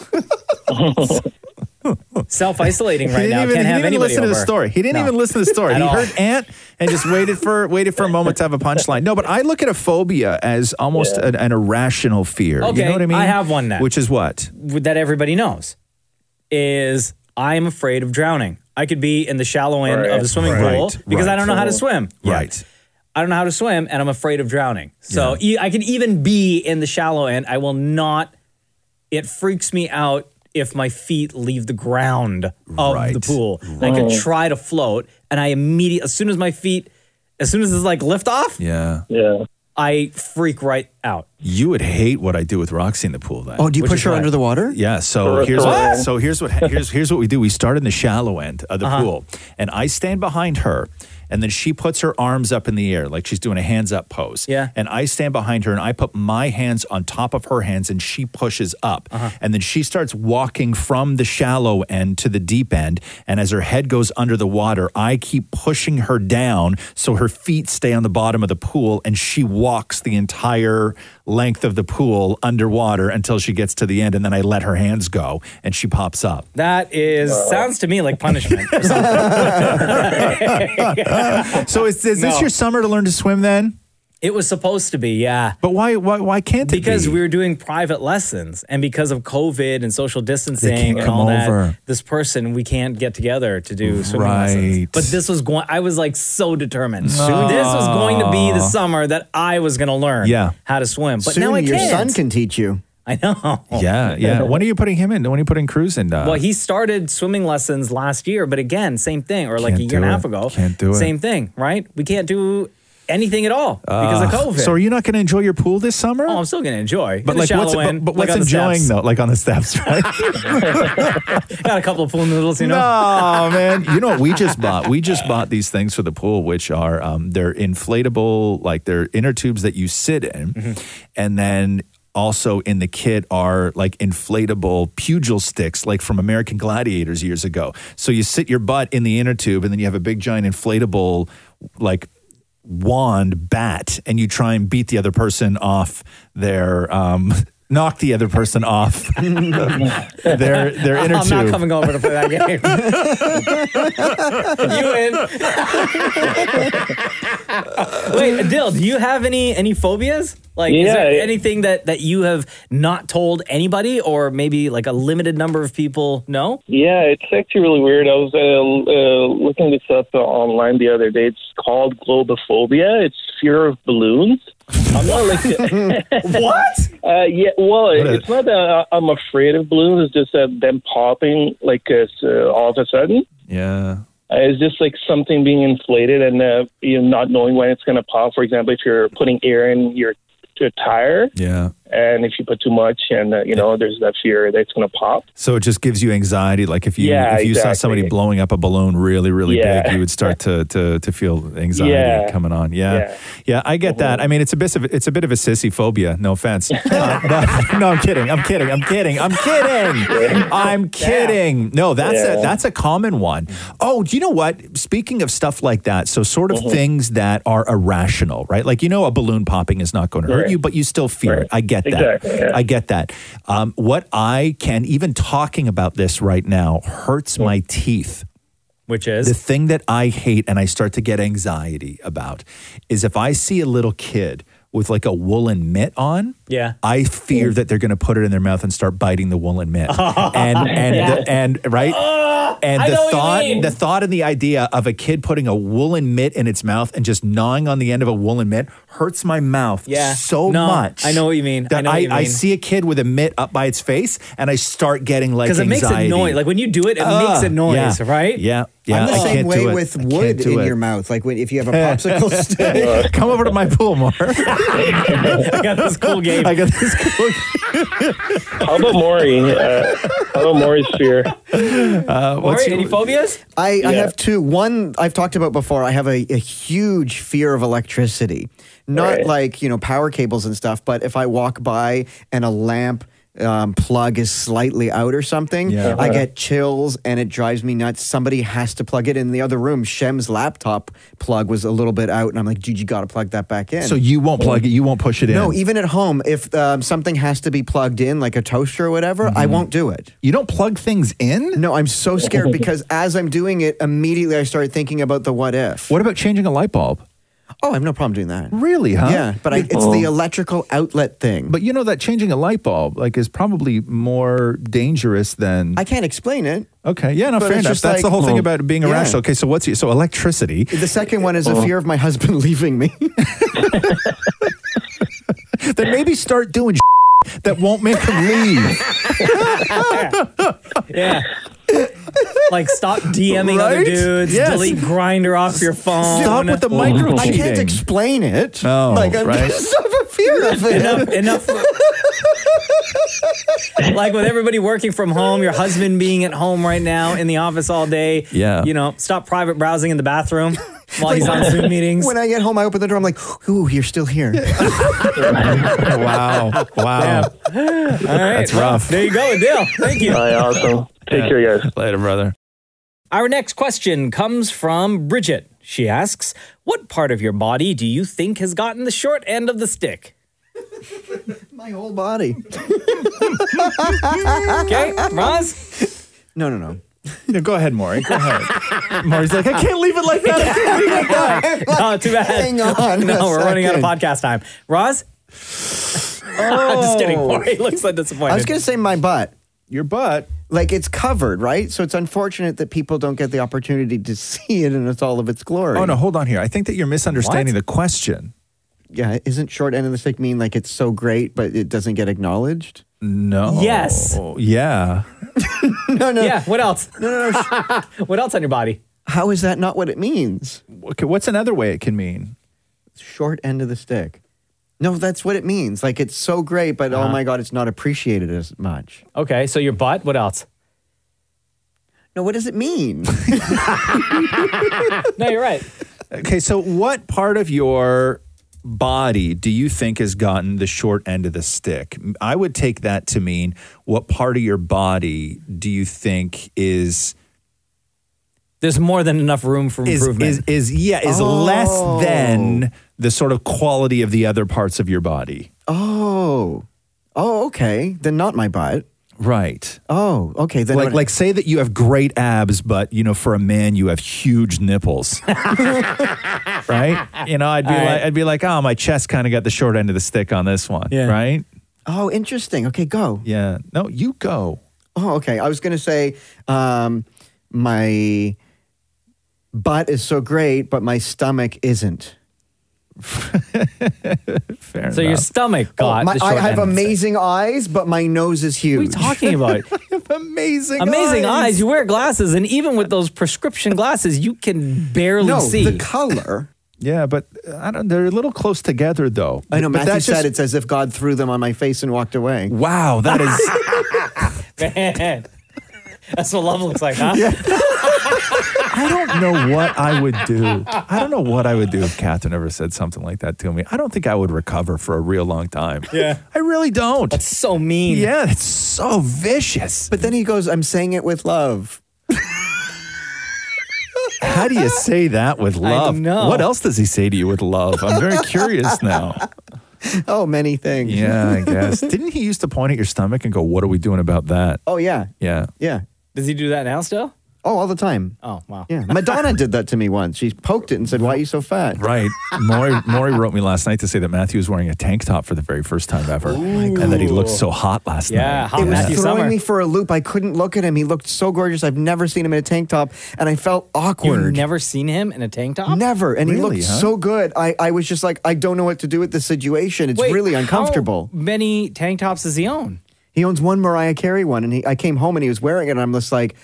Self-isolating right He now. didn't even, Can't he have didn't even anybody listen to the over. story. He didn't No. even listen to the story. At He all. heard ant and just waited for waited for a moment to have a punchline. No, but I look at a phobia as almost an, an irrational fear. Okay, you know what I mean? I have one then. Which is what? That everybody knows is I am afraid of drowning. I could be in the shallow end Right, of the swimming right, pool because I right. don't know how to swim. Right. I don't know how to swim and I'm afraid of drowning. So e- I could even be in the shallow end. I will not, it freaks me out if my feet leave the ground of Right. the pool. I could try to float and I immediately, as soon as my feet, as soon as it's like lift off, Yeah. Yeah. I freak right out. You would hate what I do with Roxy in the pool then. Oh, do you Which push is her what? under the water? Yeah, so What? here's what, What? so here's what here's here's what we do. We start in the shallow end of the Uh-huh. pool, and I stand behind her, and then she puts her arms up in the air like she's doing a hands up pose. Yeah. And I stand behind her and I put my hands on top of her hands and she pushes up. Uh-huh. And then she starts walking from the shallow end to the deep end. And as her head goes under the water, I keep pushing her down so her feet stay on the bottom of the pool and she walks the entire length of the pool underwater until she gets to the end. And then I let her hands go and she pops up. That is, sounds to me like punishment or something. So is, is this No. your summer to learn to swim then? It was supposed to be, yeah. But why why, why can't it Because be? we were doing private lessons, and because of COVID and social distancing can't and come all that, over. this person, we can't get together to do swimming Right. lessons. But this was going, I was like so determined. Soon- This was going to be the summer that I was going to learn Yeah. how to swim. But Soon now I your can't. son can teach you. I know. Yeah, yeah. When are you putting him in? When are you putting Cruz in? Uh, Well, he started swimming lessons last year, but again, same thing, or like Can't a year do and a it. half ago. Can't do it. Same thing, right? We can't do anything at all because of Uh, COVID. So are you not going to enjoy your pool this summer? Oh, I'm still going to enjoy. But In the like, what's, shallow end, but, but like what's on the enjoying steps. though? Like on the steps, right? Got a couple of pool noodles, you know. No, man. You know what we just bought? We just bought these things for the pool, which are um, they're inflatable, like they're inner tubes that you sit in, Mm-hmm. and then also in the kit are like inflatable pugil sticks, like from American Gladiators years ago. So you sit your butt in the inner tube, and then you have a big giant inflatable like wand bat, and you try and beat the other person off their um knock the other person off their their inner I'm tube. not coming over to play that game. You in? Wait, Dill, do you have any any phobias? Like, is Yeah, there it- anything that that you have not told anybody, or maybe like a limited number of people know? Yeah, it's actually really weird. I was uh, uh, looking this up uh, online the other day. It's called globophobia. It's fear of balloons. I'm not like what? Uh, yeah, well, What it's not that I'm afraid of balloons. It's just that them popping like uh, so all of a sudden. Yeah. Uh, it's just like something being inflated and uh, you know, not knowing when it's going to pop. For example, if you're putting air in your to a tire, Yeah. and if you put too much, and uh, you know, there's that fear that it's going to pop. So it just gives you anxiety. Like if you Yeah, if you saw exactly. somebody blowing up a balloon really really Yeah. big, you would start to to to feel anxiety Yeah. coming on. Yeah, yeah, Yeah. I get that. I mean, it's a bit of it's a bit of a sissy phobia. No offense. Uh, no, no, I'm kidding. I'm kidding. I'm kidding. I'm kidding. I'm kidding. No, that's a Yeah. that's a common one. Oh, do you know what? Speaking of stuff like that, so sort of things that are irrational, right? Like you know, a balloon popping is not going to hurt Right. you, but you still fear Right. it. I get that. Exactly, yeah. I get that. Um, what I can, even talking about this right now, hurts my teeth. Which is The thing that I hate and I start to get anxiety about is if I see a little kid with like a woolen mitt on, yeah. I fear that they're going to put it in their mouth and start biting the woolen mitt. and and Yeah. the, and right? and I the know what you thought mean. the thought and the idea of a kid putting a woolen mitt in its mouth and just gnawing on the end of a woolen mitt hurts my mouth Yeah. so No, much. I know what you mean. I That know what I, you I mean. see a kid with a mitt up by its face and I start getting like Because it makes anxiety. a noise. Like when you do it, it Ah, makes a noise, yeah. right? Yeah. Yeah, I'm the I same can't way do it. with I can't wood do in it. your mouth. Like when if you have a popsicle stick. Come over to my pool more. I got this cool game. I got this cool How about Maury? Uh, how about Maury's fear? Uh, what's Maury, any your- phobias? I, I Yeah. have two. One I've talked about before. I have a, a huge fear of electricity. Not Right. like, you know, power cables and stuff, but if I walk by and a lamp um, plug is slightly out or something, Yeah. I get chills and it drives me nuts. Somebody has to plug it in the other room. Shem's laptop plug was a little bit out, and I'm like, dude, you got to plug that back in. So you won't plug it, you won't push it in. no, even at home, if um, something has to be plugged in, like a toaster or whatever, I won't do it. you don't plug things in? No, I'm so scared because as I'm doing it, immediately I start thinking about the what if. What about changing a light bulb? Oh, I have no problem doing that. Really, huh? Yeah, but I, it's the electrical outlet thing. But you know that changing a light bulb like is probably more dangerous than I can't explain it. Okay, yeah, no, but fair it's enough. just That's the like- whole thing Oh. about being Yeah. irrational. Okay, so what's your, so electricity? The second one is a fear of my husband leaving me. Then maybe start doing that won't make him leave. Yeah. Like stop DMing other Right? dudes, Yes. delete Grinder off your phone. Stop with the micro I can't cheating. explain it. Oh, like I'm right. just have a fear of it. enough, enough. Like with everybody working from home, your husband being at home right now in the office all day. Yeah. You know, stop private browsing in the bathroom. While he's on Zoom meetings. When I get home, I open the door. I'm like, "Ooh, you're still here." Wow. Wow. All right. That's rough. There you go, Dale. Thank you. All right, awesome. Take care, guys. Later, brother. Our next question comes from Bridget. She asks, what part of your body do you think has gotten the short end of the stick? My whole body. Okay, Roz? No, no, no. No, go ahead, Maury. Go ahead. Maury's like, I can't leave it like that. I can't leave it like that. No, too bad. Hang on. No, a we're running out of second. podcast time. Roz? I'm just kidding. Maury looks so disappointed. I was going to say my butt. Your butt. Like it's covered, right? So it's unfortunate that people don't get the opportunity to see it in its all of its glory. Oh, no, hold on here. I think that you're misunderstanding the question. Yeah, isn't short end of the stick mean like it's so great, but it doesn't get acknowledged? No. Yes. Yeah. No, no. Yeah, what else? No, no, no. What else on your body? How is that not what it means? Okay, what's another way it can mean? Short end of the stick. No, that's what it means. Like it's so great, but Uh-huh. oh my God, it's not appreciated as much. Okay, so your butt. What else? No, what does it mean? No, you're right. Okay, so what part of your body do you think has gotten the short end of the stick? I would take that to mean what part of your body do you think is There's more than enough room for is improvement. is, is yeah is Oh. less than the sort of quality of the other parts of your body. Oh. Oh, okay. Then not my butt. Right. Oh, okay. Then Like it- like say that you have great abs, but you know, for a man you have huge nipples. Right? You know, I'd be All like right. I'd be like, oh, my chest kind of got the short end of the stick on this one. Yeah. Right? Oh, interesting. Okay, go. Yeah. No, you go. Oh, okay. I was going to say um, my butt is so great, but my stomach isn't. Fair so your enough. stomach got Oh, my, the I short have end of the stick. amazing eyes, but my nose is huge. What are you talking about? Amazing Amazing eyes. You wear glasses, and even with those prescription glasses, you can barely no, see. the color. Yeah, but uh, I don't. They're a little close together, though. I know. But Matthew that's said just- it's as if God threw them on my face and walked away. Wow, that is. Man, that's what love looks like, huh? I don't know what I would do. I don't know what I would do if Catherine ever said something like that to me. I don't think I would recover for a real long time. Yeah. I really don't. That's so mean. Yeah, it's so vicious. But then he goes, "I'm saying it with love." How do you say that with love? know. What else does he say to you with love? I'm very curious now. Oh, many things. Yeah, I guess. Didn't he used to point at your stomach and go, "What are we doing about that?" Oh, yeah. Yeah. Yeah. Does he do that now still? Oh, all the time. Oh, wow. Yeah. Madonna did that to me once. She poked it and said, "Why are you so fat?" Right. Maury, Maury wrote me last night to say that Matthew was wearing a tank top for the very first time ever. and that he looked so hot last Yeah, night. hot It was Matthew throwing Summer. me for a loop. I couldn't look at him. He looked so gorgeous. I've never seen him in a tank top, and I felt awkward. You've never seen him in a tank top? Never. And he Really, looked huh? so good. I, I was just like, I don't know what to do with this situation. It's Wait, really uncomfortable. How many tank tops does he own? He owns one Mariah Carey one, and he, I came home and he was wearing it, and I'm just like,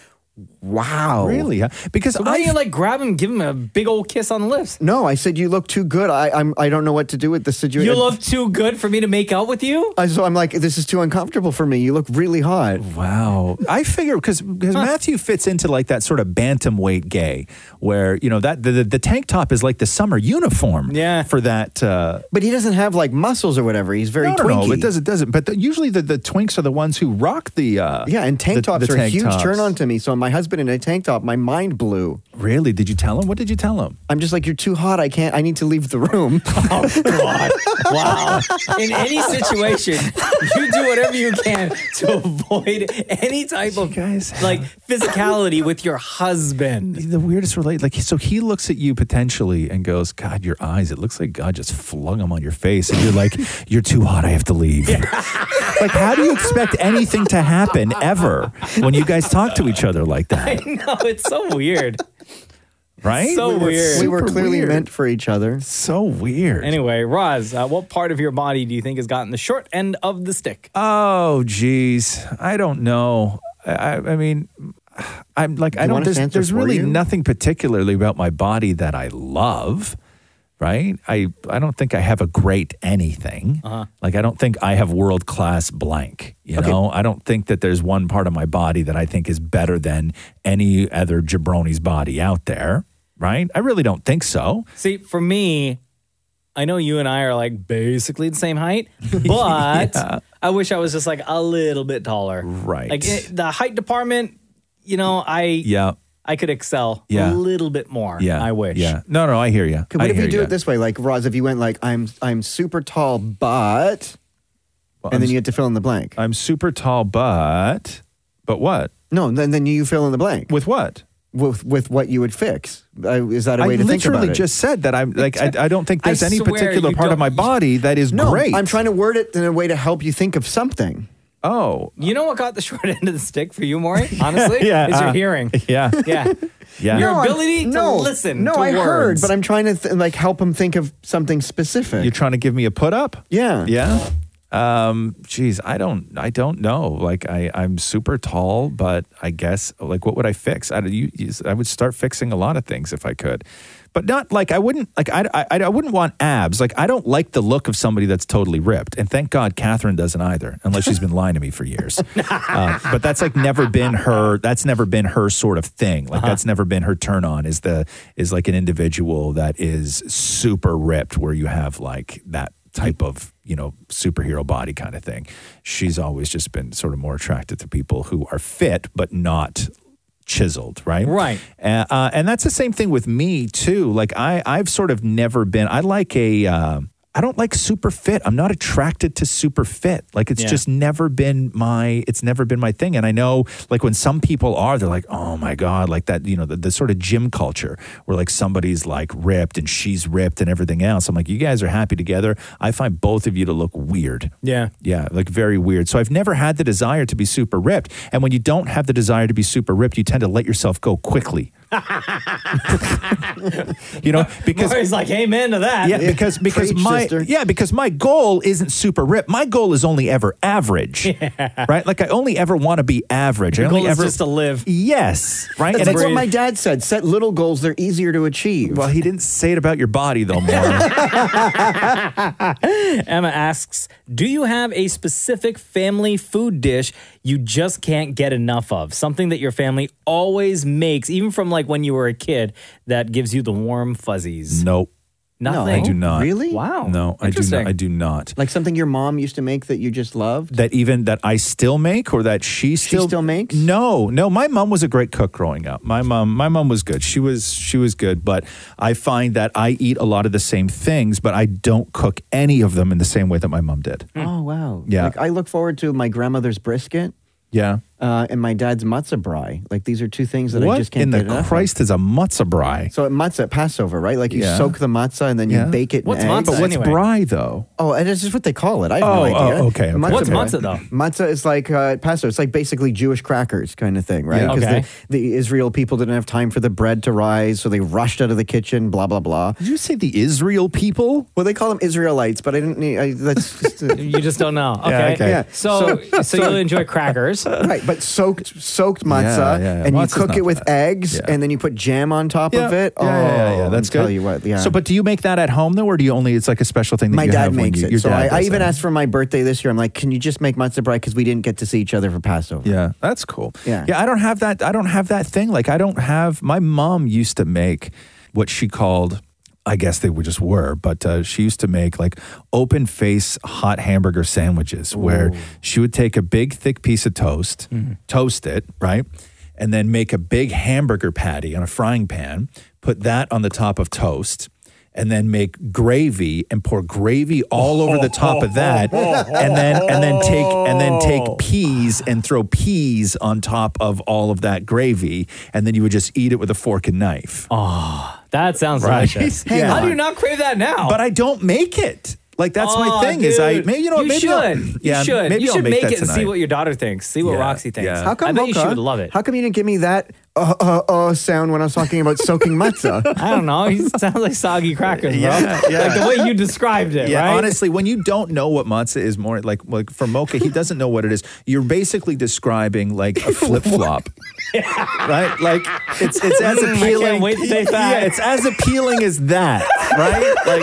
wow. Really? Huh? Because So why I don't you like grab him and give him a big old kiss on the lips? No, I said, you look too good. I I'm, I don't know what to do with the situation. You look too good for me to make out with you? I, so I'm like, this is too uncomfortable for me. You look really hot. Wow. I figure because because Matthew fits into like that sort of bantamweight gay where, you know, that the, the, the tank top is like the summer uniform Yeah. for that. Uh, But he doesn't have like muscles or whatever. He's very no, no, twinky. no, it doesn't. Doesn't. But the, usually the, the twinks are the ones who rock the. Uh, Yeah, and tank the- tops the are a tank huge tops. turn on to me. So my husband in a tank top, my mind blew. Really? Did you tell him? What did you tell him? I'm just like, you're too hot. I can't. I need to leave the room. Oh, God. Wow. In any situation, you do whatever you can to avoid any type of guys have- like physicality with your husband. The weirdest relate, like, so he looks at you potentially and goes, God, your eyes, it looks like God just flung them on your face. And you're like, you're too hot, I have to leave. Like, how do you expect anything to happen ever when you guys talk to each other like I that? know, it's so weird. Right? So weird. we were Super clearly weird. meant for each other. So weird. Anyway, Roz, uh, what part of your body do you think has gotten the short end of the stick? Oh, geez. I don't know. I, I I mean, I'm like, I you don't, want us there's, to answer there's for really you? nothing particularly about my body that I love. Right? I, I don't think I have a great anything. Uh-huh. Like, I don't think I have world class blank. You Okay. know, I don't think that there's one part of my body that I think is better than any other jabroni's body out there. right? I really don't think so. See, for me, I know you and I are like basically the same height, but Yeah. I wish I was just like a little bit taller. Right. Like it, the height department, you know, I Yeah. I could excel Yeah. a little bit more. Yeah. I wish. Yeah. No, no, I hear you. Okay, what if you do it this way? Like, Roz, if you went like, I'm I'm super tall, but... Well, and I'm then s- you had to fill in the blank. I'm super tall, but... But what? No, then, then you fill in the blank. With what? With with what you would fix. Uh, is that a way I to think about literally it? just said that I'm like I, I don't think I there's any swear particular you part of don't- my body that is no, great. I'm trying to word it in a way to help you think of something. Oh. You know what got the short end of the stick for you, Maury? Honestly? Yeah, Is your uh, hearing. Yeah. Yeah. Yeah. Your No, I'm- ability to no, listen No, to I words. heard, but I'm trying to th- like help him think of something specific. You're trying to give me a put up? Yeah. Yeah. Um, geez, I don't, I don't know. Like I, I'm super tall, but I guess like, what would I fix? I, you, you, I would start fixing a lot of things if I could, but not like I wouldn't like, I, I, I wouldn't want abs. Like I don't like the look of somebody that's totally ripped. And thank God Catherine doesn't either, unless she's been lying to me for years. Uh, but that's like never been her, that's never been her sort of thing. Like Uh-huh. that's never been her turn on is the, is like an individual that is super ripped where you have like that type of, you know, superhero body kind of thing. She's always just been sort of more attracted to people who are fit, but not chiseled, right? Right. Uh, uh, and that's the same thing with me too. Like I, I've sort of never been, I like a, uh, I don't like super fit. I'm not attracted to super fit. Like it's Yeah. just never been my, it's never been my thing. And I know like when some people are, they're like, oh my God, like that, you know, the, the sort of gym culture where like somebody's like ripped and she's ripped and everything else. I'm like, you guys are happy together. I find both of you to look weird. Yeah. Yeah, like very weird. So I've never had the desire to be super ripped. And when you don't have the desire to be super ripped, you tend to let yourself go quickly. You know, because Maury's like, amen to that. yeah, because because Preach, my sister. yeah, because my goal isn't super ripped. My goal is only ever average, right? Like I only ever want to be average. Your I only goal is ever just to live. yes, right. That's And it's- what my dad said. Set little goals; they're easier to achieve. well, he didn't say it about your body though, more. Emma asks, do you have a specific family food dish you just can't get enough of? Something that your family always makes, even from like when you were a kid, that gives you the warm fuzzies? Nope. Nothing. I do not. Really? Wow. No, I do Interesting. not. I do not. Like something your mom used to make that you just loved. That even that I still make or that she still still makes? No, no. My mom was a great cook growing up. My mom, my mom was good. She was she was good. But I find that I eat a lot of the same things, but I don't cook any of them in the same way that my mom did. Oh wow! Yeah. Like I look forward to my grandmother's brisket Yeah. uh, and my dad's matzah brie. Like these are two things that I What just can't in get the enough Christ is a matzah brie? of. So at matzah at Passover, right? Like you Yeah. soak the matzah and then you Yeah. bake it. What's in eggs. matzah But what's anyway? brie though? Oh, and it's just what they call it. I have Oh, no idea. oh, okay, okay. What's brie. matzah, though? Matzah is like uh, at Passover. It's like basically Jewish crackers kind of thing, right? Yeah. Because Okay. the, the Israel people didn't have time for the bread to rise, so they rushed out of the kitchen. Blah blah blah. Did you say the Israel people? Well, they call them Israelites, but I didn't need. I, that's just, uh, You just don't know. Okay. Yeah, okay. Yeah. So, so, So- you'll enjoy crackers. right, but soaked soaked matzah, Yeah, yeah, yeah. and Matzah's you cook not it with bad. eggs, Yeah. and then you put jam on top Yeah, of it. yeah, yeah, yeah, yeah. Oh, That's I'll good. Tell you what, yeah. So, but do you make that at home though, or do you only? It's like a special thing that my you dad have when makes you, it. your So dad I, I does even that. asked for my birthday this year. I'm like, can you just make matzah bread because we didn't get to see each other for Passover. Yeah, that's cool. Yeah. yeah. I don't have that. I don't have that thing. Like I don't have. My mom used to make what she called. I guess they were just were, but uh, she used to make like open face hot hamburger sandwiches where she would take a big thick piece of toast, toast it, right? And then make a big hamburger patty on a frying pan, put that on the top of toast, and then make gravy and pour gravy all over the top of that, and then and then take and then take peas and throw peas on top of all of that gravy, and then you would just eat it with a fork and knife. That sounds Right. delicious. Hang How on. do you not crave that now? But I don't make it. Like that's my Oh, thing. Is I dude. maybe you know what, you maybe should. I'll- yeah you should. maybe you I'll should make, make, that it and see tonight. what your daughter thinks. See what Yeah, Roxy thinks. yeah. How come I bet you Mocha- she would love it. How come you didn't give me that uh uh uh sound when I was talking about soaking matzah? I don't know. He sounds like soggy crackers, bro. Yeah, yeah. Like the way you described it, Yeah, right? honestly, when you don't know what matzah is, more like like for Mocha, he doesn't know what it is. You're basically describing like a flip flop, right? Like it's it's as Mm, I appealing. can't wait to taste that. Yeah, it's as appealing as that, right? Like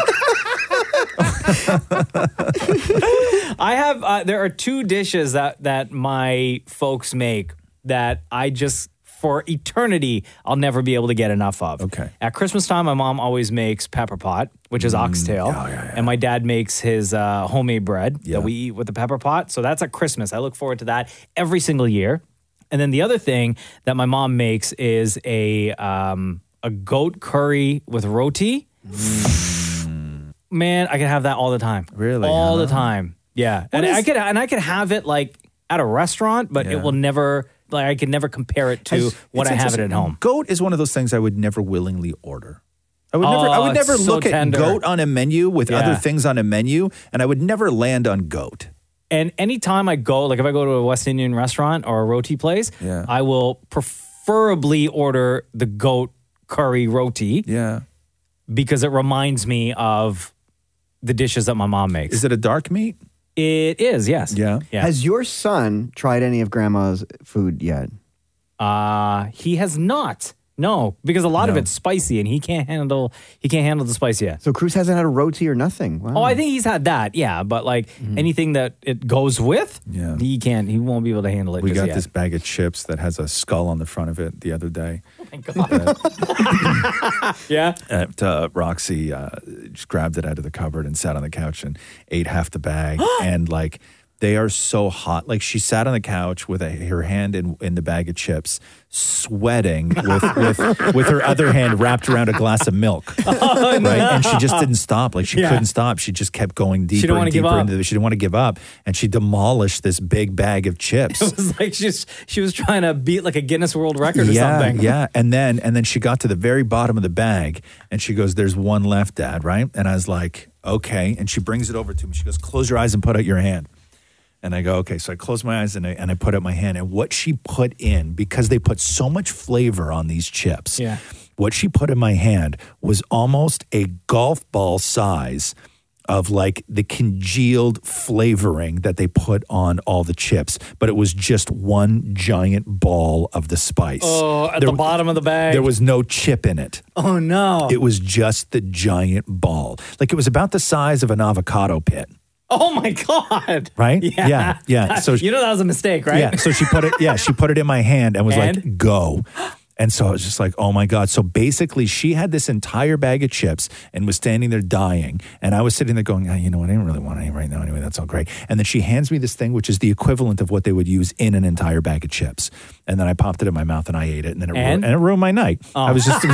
I have. Uh, there are two dishes that that my folks make that I just for eternity, I'll never be able to get enough of. Okay. At Christmas time, my mom always makes pepper pot, which is oxtail. yeah, yeah, yeah. And my dad makes his uh, homemade bread Yeah. that we eat with the pepper pot. So that's at Christmas. I look forward to that every single year. And then the other thing that my mom makes is a um, a goat curry with roti. Man, I can have that all the time. Really, All huh? the time. Yeah. And I could and I could have it like at a restaurant, but Yeah. it will never like I could never compare it to Has- what it's I have it interesting. at home. Goat is one of those things I would never willingly order. I would never. I Oh, would never it's so look at tender. goat on a menu with Yeah. other things on a menu, and I would never land on goat. And anytime I go, like if I go to a West Indian restaurant or a roti place, Yeah. I will preferably order the goat curry roti Yeah. because it reminds me of the dishes that my mom makes. Is it a dark meat? It is, yes. Yeah. Yeah. Has your son tried any of grandma's food yet? Uh, he has not. No, because a lot of No. it's spicy and he can't handle he can't handle the spice yet. So Cruz hasn't had a roti or nothing. Wow. Oh, I think he's had that, yeah. But like anything that it goes with, Yeah. he can't. He won't be able to handle it. We just got yet. this bag of chips that has a skull on the front of it the other day. Thank God. yeah. At, uh, Roxy uh, just grabbed it out of the cupboard and sat on the couch and ate half the bag. And like, they are so hot. Like she sat on the couch with a, her hand in, in the bag of chips, sweating with, with, with her other hand wrapped around a glass of milk. Oh, Right. And she just didn't stop. Like she Yeah. couldn't stop. She just kept going deeper didn't and wanna give deeper up. into the, she didn't want to give up. And she demolished this big bag of chips. It was like she's she was trying to beat like a Guinness World Record or yeah, something. Yeah, and then and then she got to the very bottom of the bag and she goes, "There's one left, Dad." Right? And I was like, "Okay." And she brings it over to me. She goes, "Close your eyes and put out your hand." And I go, "Okay." So I close my eyes and I and I put out my hand. And what she put in, because they put so much flavor on these chips, Yeah. what she put in my hand was almost a golf ball size of like the congealed flavoring that they put on all the chips, but it was just one giant ball of the spice. Oh, at There- the bottom of the bag. There was no chip in it. Oh no. It was just the giant ball. Like it was about the size of an avocado pit, Oh my God. right? Yeah. Yeah. yeah. So you know that was a mistake, right? yeah, so she put it yeah, she put it in my hand and was like, And? "Go." And so I was just like, oh my God. So basically, she had this entire bag of chips and was standing there dying. And I was sitting there going, oh, you know what? I don't really want any right now. Anyway, that's all great. And then she hands me this thing, which is the equivalent of what they would use in an entire bag of chips. And then I popped it in my mouth and I ate it. And then it, ru- And? and it ruined my night. I was just.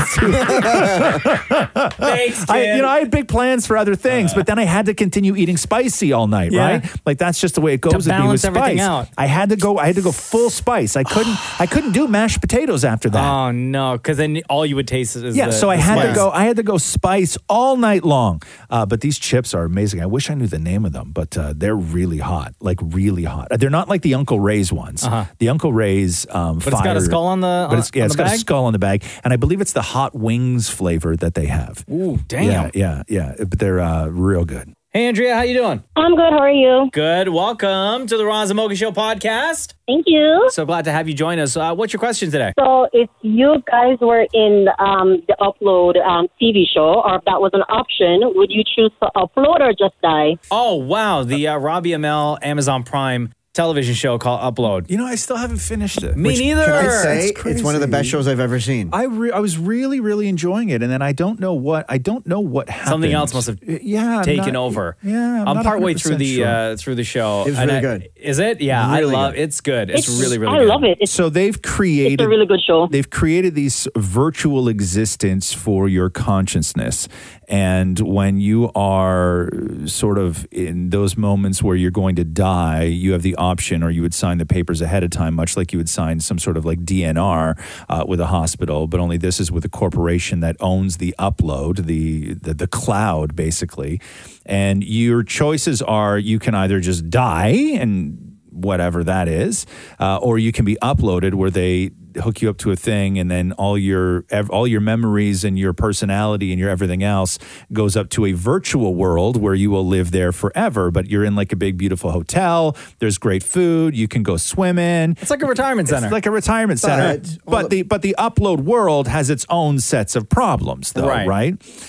Thanks, I, kid. you know, I had big plans for other things, but then I had to continue eating spicy all night, Yeah. right? Like that's just the way it goes with me with balance everything spice. out. I had to go. I had to go full spice. I couldn't. I couldn't do mashed potatoes after that. Oh no, because then all you would taste is Yeah, the, so I the had spice. to go. I had to go spice all night long. Uh, but these chips are amazing. I wish I knew the name of them, but uh, they're really hot, like really hot. They're not like the Uncle Ray's ones. Uh-huh. The Uncle Ray's, um, But it's got a fire- skull on the- But it's, yeah, on it's the got a bag? skull on the bag, and I believe it's the hot wings flavor that they have. Ooh, damn. Yeah, yeah, yeah. But they're uh, real good. Hey, Andrea, how you doing? I'm good. How are you? Good. Welcome to the Roz and Mocha Show podcast. Thank you. So glad to have you join us. Uh, what's your question today? So, if you guys were in um, the Upload um, T V show, or if that was an option, would you choose to upload or just die? Oh, wow. The uh, Robbie Amell Amazon Prime television show called Upload. You know, I still haven't finished it. Me neither. Can I say That's it's one of the best crazy. shows I've ever seen? I re- I was really really enjoying it, and then I don't know what I don't know what happened. Something else must have yeah I'm taken not- over. Yeah, I'm, I'm not partway one hundred through percent the sure. uh, through the show. It was And really I- good. Is it? Yeah, Really I love good. it's good. It's, really really I good. love it. It's, So they've created it's a really good show. They've created these virtual existence for your consciousness. And when you are sort of in those moments where you're going to die, you have the option, or you would sign the papers ahead of time, much like you would sign some sort of like D N R uh, with a hospital, but only this is with a corporation that owns the upload, the, the, the cloud, basically. And your choices are you can either just die and whatever that is, uh, or you can be uploaded where they hook you up to a thing, and then all your ev- all your memories and your personality and your everything else goes up to a virtual world where you will live there forever. But you're in like a big beautiful hotel. There's great food. You can go swimming. It's like a retirement center. It's like a retirement center. But- But the but the upload world has its own sets of problems, though, Right. right?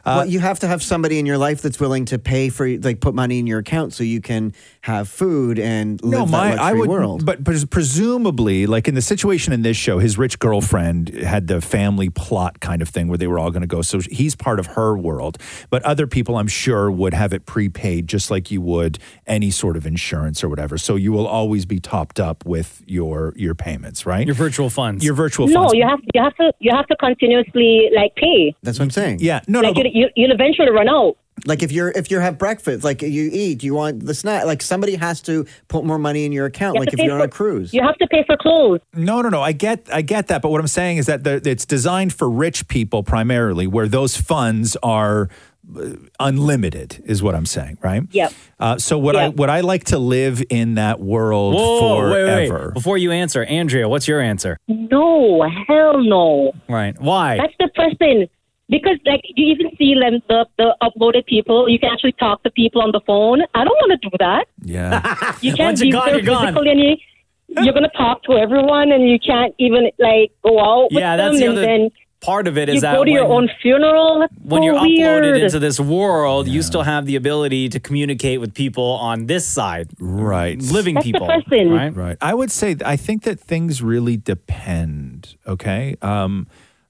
Uh, well, you have to have somebody in your life that's willing to pay for, like, put money in your account so you can have food and live that luxury I would, world. But pres- presumably, like in the situation in this show, his rich girlfriend had the family plot kind of thing where they were all going to go. So he's part of her world. But other people, I'm sure, would have it prepaid just like you would any sort of insurance or whatever. So you will always be topped up with your your payments, right? Your virtual funds. Your virtual No, funds. you have you have to you have to continuously like pay. That's what I'm saying. Yeah, no, like no. you, you, you'll eventually run out. Like if you're if you have breakfast, like you eat, you want the snack. Like somebody has to put more money in your account. You have Like to if pay you're on for- a cruise. You have to pay for clothes. No, no, no. I get, I get that, but what I'm saying is that the, it's designed for rich people primarily, where those funds are uh, unlimited, is what I'm saying, right? Yep. Uh, so would I, would I like to live in that world Whoa, wait, wait, forever? wait. Before you answer, Andrea, what's your answer? No, hell no. Right. Why? That's the person. Because, like, you even see them, the, the uploaded people. You can actually talk to people on the phone. I don't want to do that. Yeah. You can't Once be you're gone, there you're gone. physically and you, you're going to talk to everyone and you can't even, like, go out with Yeah, them. that's the and other then part of it is you that go to your when- own funeral. That's when so you're weird. uploaded into this world, you still have the ability to communicate with people on this side. Right. Living That's the people. person. Right? Right. I would say, I think that things really depend, okay? Um,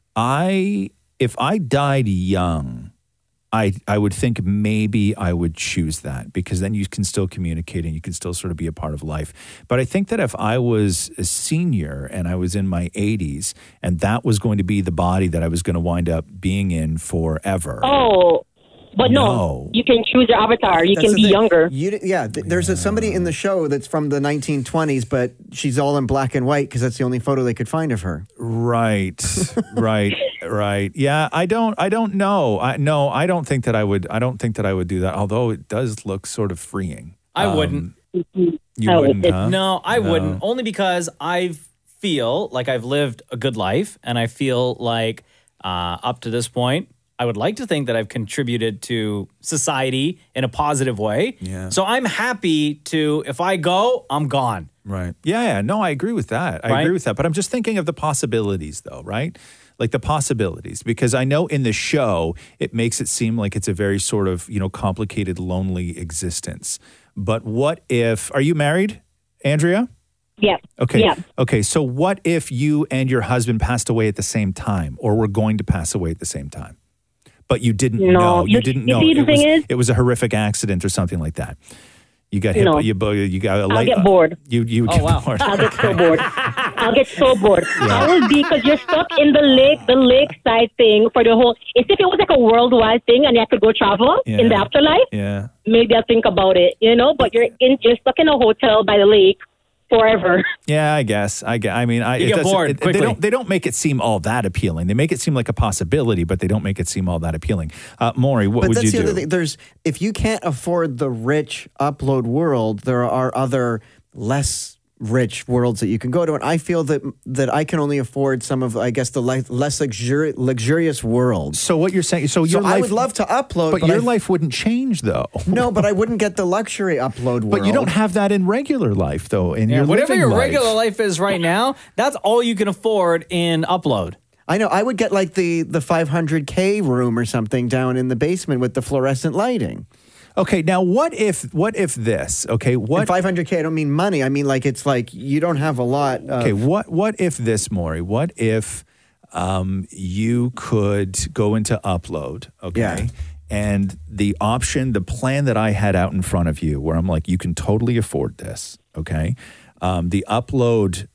I, if I died young, I, I would think maybe I would choose that because then you can still communicate and you can still sort of be a part of life. But I think that if I was a senior and I was in my eighties and that was going to be the body that I was going to wind up being in forever. Oh, but no. No. You can choose your avatar. You That's can the be thing. younger. You, d- yeah, th- there's a, somebody in the show that's from the nineteen twenties, but she's all in black and white because that's the only photo they could find of her. Right, right, right. Yeah, I don't, I don't know. I no, I don't think that I would. I don't think that I would do that. Although it does look sort of freeing. I Um, wouldn't. You Oh, wouldn't, it- huh? No, I No. wouldn't. Only because I feel like I've lived a good life, and I feel like uh, up to this point, I would like to think that I've contributed to society in a positive way. Yeah. So I'm happy to, if I go, I'm gone. Right. Yeah, yeah. No, I agree with that. I Right? agree with that. But I'm just thinking of the possibilities, though, right? Like the possibilities, because I know in the show it makes it seem like it's a very sort of, you know, complicated, lonely existence. But what if? Are you married, Andrea? Yeah. Okay. Yeah. Okay. So what if you and your husband passed away at the same time, or were going to pass away at the same time? But you didn't No, know. You you- didn't you know. see, the it, was, thing is- it was a horrific accident or something like that. You got hit. No. by- You, bo- you got a I'll light. get bored. You you Oh, get wow. bored. I'll get so bored. I'll get so bored. I will be because you're stuck in the lake, the lakeside thing for the whole. It's if it was like a worldwide thing and you have to go travel Yeah. in the afterlife, Yeah. maybe I'll think about it. You know, but you're in, you're stuck in a hotel by the lake forever. Yeah, I guess. I guess. I mean, I You it get doesn't- bored it- quickly. They don't. They don't make it seem all that appealing. They make it seem like a possibility, but they don't make it seem all that appealing. Uh, Maury, what but would that's you the do? other thing. There's if you can't afford the rich upload world, there are other less rich worlds that you can go to, and I feel that that I can only afford some of, I guess, the li- less luxuri- luxurious worlds. So what you're saying? So So your life, I would love to upload, but, but, your I- life wouldn't change, though. no, but I wouldn't get the luxury upload world. But you don't have that in regular life, though. In Yeah, your whatever living your life. regular life is right now, that's all you can afford in upload. I know. I would get like the the five hundred K room or something down in the basement with the fluorescent lighting. Okay, now what if what if this? Okay, What? what? five hundred K, I don't mean money. I mean like it's like you don't have a lot. Of, Okay, what what if this, Maury? What if um, you could go into upload? Okay. Yeah. And the option, the plan that I had out in front of you, where I'm like, you can totally afford this. Okay. Um, the upload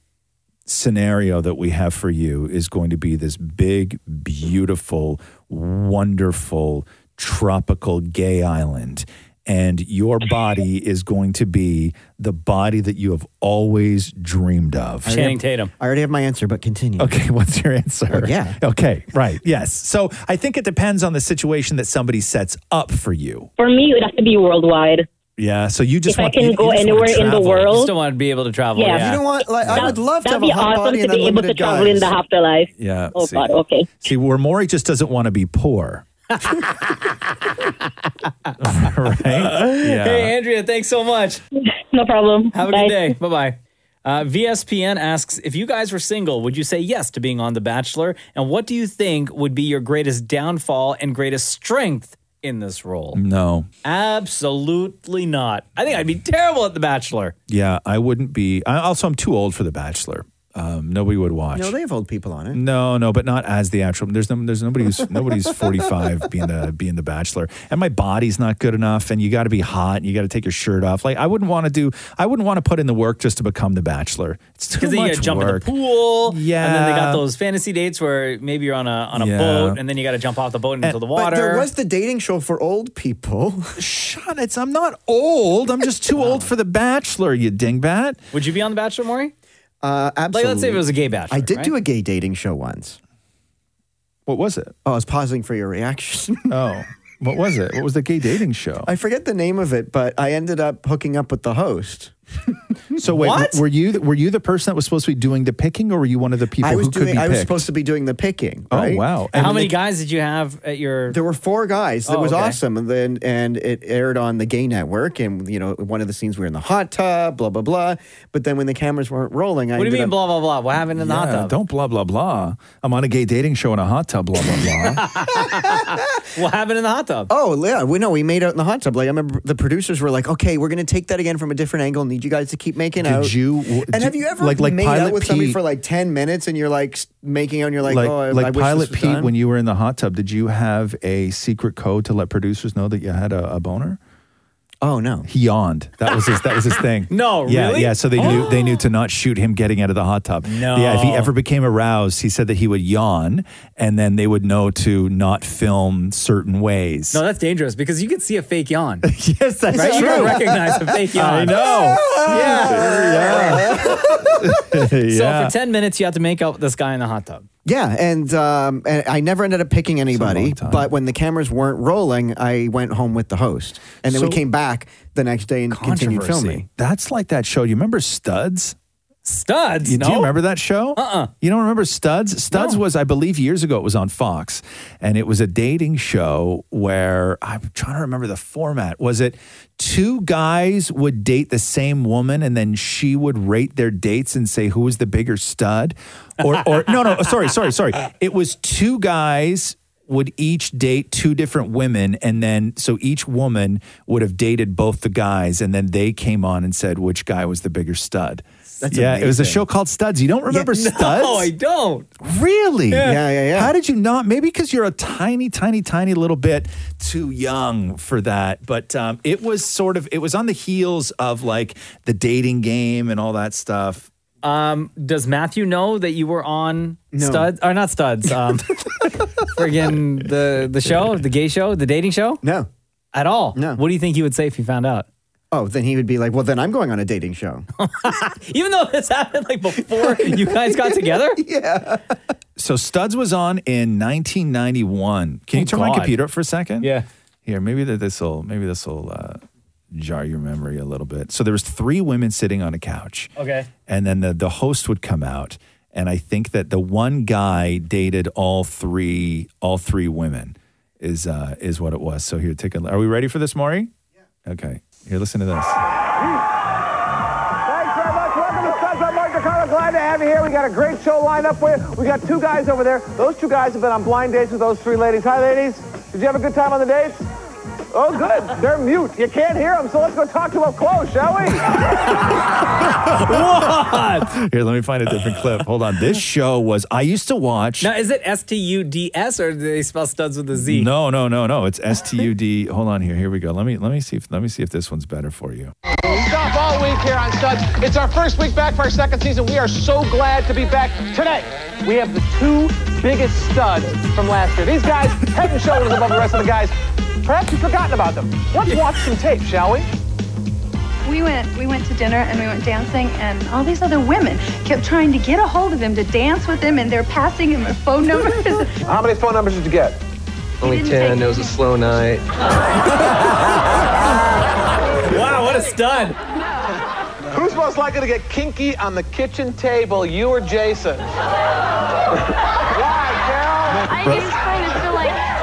scenario that we have for you is going to be this big, beautiful, wonderful, tropical gay island. And your body is going to be the body that you have always dreamed of. Channing Tatum. I already have my answer, but continue. Okay, what's your answer? yeah. Okay, right. Yes. So I think it depends on the situation that somebody sets up for you. For me, it would have to be worldwide. Yeah. So you just If I want can you- you go just wanna anywhere in the travel. world- You still want to be able to travel. Yeah. Yeah. You know what? Like, I That- would love to that'd have a be hot awesome body to and be able to unlimited travel in guys. the afterlife. Yeah. Oh see, God. Okay. see, where Maury just doesn't want to be poor. Right? Yeah. Hey, Andrea, thanks so much. No problem. Have a Bye. good day. Bye bye. Uh, V S P N asks, if you guys were single, would you say yes to being on The Bachelor? And what do you think would be your greatest downfall and greatest strength in this role? No. Absolutely not. I think I'd be terrible at The Bachelor. Yeah, I wouldn't be. I, also, I'm too old for The Bachelor. Um, nobody would watch. No, they have old people on it. No, no, but not as the actual. There's no, there's nobody who's nobody's forty-five being the being the Bachelor, and my body's not good enough. And you got to be hot, and you got to take your shirt off. Like I wouldn't want to do. I wouldn't want to put in the work just to become the Bachelor. It's too Because then you much got to jump work. in the pool. Yeah. And then they got those fantasy dates where maybe you're on a on a Yeah. boat, and then you got to jump off the boat into the water. But there was the dating show for old people. Shut it! I'm not old. I'm just too old for the Bachelor. You dingbat. Would you be on The Bachelor, Maury? Uh, absolutely. Like, let's say if it was a gay Bachelor. I did right? do a gay dating show once. What was it? Oh, I was pausing for your reaction. Oh, what was it? What was the gay dating show? I forget the name of it, but I ended up hooking up with the host. So wait, What? were you were you the person that was supposed to be doing the picking, or were you one of the people I was who could doing. be I was picked? supposed to be doing the picking. Oh, Right? wow. And how when many they- guys did you have at your... There were four guys. It Oh, was okay. awesome, and then and it aired on the Gay Network. And you know, one of the scenes we were in the hot tub, blah blah blah. But then when the cameras weren't rolling, I What do you ended mean, up- blah, blah, blah? What happened in the hot Yeah, tub? Don't blah blah blah. I'm on a gay dating show in a hot tub. Blah blah blah. What happened in the hot tub? Oh yeah, we know we made out in the hot tub. Like I remember the producers were like, "Okay, we're going to take that again from a different angle. Need you guys to keep making Did out." you? w- And did- have you ever like like made Pilot out with somebody Pete- for like ten minutes and you're like s- making out and you're like, like, oh, I, like I wish Pilot this was Pete, done? when you were in the hot tub, did you have a secret code to let producers know that you had a, a boner? Oh no, he yawned. That was his. That was his thing. No, yeah, really? yeah. So they knew they knew to not shoot him getting out of the hot tub. No. Yeah, if he ever became aroused, he said that he would yawn, and then they would know to not film certain ways. No, that's dangerous because you could see a fake yawn. yes, that's right? You true. can recognize a fake yawn. I know. Yeah. yeah. So for ten minutes, you have to make out with this guy in the hot tub. Yeah, and um, and I never ended up picking anybody. But when the cameras weren't rolling, I went home with the host, and then we So- came back the next day and continued filming. That's like that show. You remember Studs? Studs? You, do No. you remember that show? Uh-uh. You don't remember Studs? Studs No. was, I believe, years ago. It was on Fox, and it was a dating show where I'm trying to remember the format. Was it two guys would date the same woman, and then she would rate their dates and say who was the bigger stud? Or, or no, no, sorry, sorry, sorry. It was two guys would each date two different women, and then so each woman would have dated both the guys, and then they came on and said which guy was the bigger stud. That's yeah, it was a amazing. show called Studs. You don't remember No, Studs? I don't. Really? Yeah, yeah, yeah. How did you not? Maybe because you're a tiny, tiny, tiny little bit too young for that. But um, it was sort of, it was on the heels of like the dating game and all that stuff. Um, does Matthew know that you were on No. Studs? Or not Studs. Um, friggin' the, the show, the gay show, the dating show? No. At all? No. What do you think he would say if he found out? Oh, then he would be like, well, then I'm going on a dating show. Even though this happened like before you guys got together? Yeah. So Studs was on in nineteen ninety-one. Can you Oh, turn my God. computer up for a second? Yeah. Here, maybe this will maybe this will uh, jar your memory a little bit. So there was three women sitting on a couch. Okay. And then the, the host would come out, and I think that the one guy dated all three all three women is uh, is what it was. So here, take a. Are we ready for this, Maury? Yeah. Okay. Here, listen to this. Thanks very much. Welcome to Studs. I'm Mark DeCarlo. Glad to have you here. We got a great show lined up for you. We got two guys over there. Those two guys have been on blind dates with those three ladies. Hi, ladies. Did you have a good time on the dates? Oh, good. They're mute. You can't hear them, so let's go talk to them up close, shall we? What? Here, let me find a different clip. Hold on. This show was. I used to watch. Now, is it S T U D S or do they spell Studs with a Z? No, no, no, no. It's S T U D. Hold on here. Here we go. Let me let me see if let me see if this one's better for you. Stuff all week here on Studs. It's our first week back for our second season. We are so glad to be back. Today, we have the two biggest studs from last year. These guys, head and shoulders above the rest of the guys. Perhaps you've forgotten about them. Let's watch some tape, shall we? We went we went to dinner and we went dancing, and all these other women kept trying to get a hold of him to dance with him, and they're passing him their phone numbers. How many phone numbers did you get? Only ten. It was a slow night. Wow, what a stud. Who's most likely to get kinky on the kitchen table, you or Jason? Why, Carol? I just kind of feel like he'd have no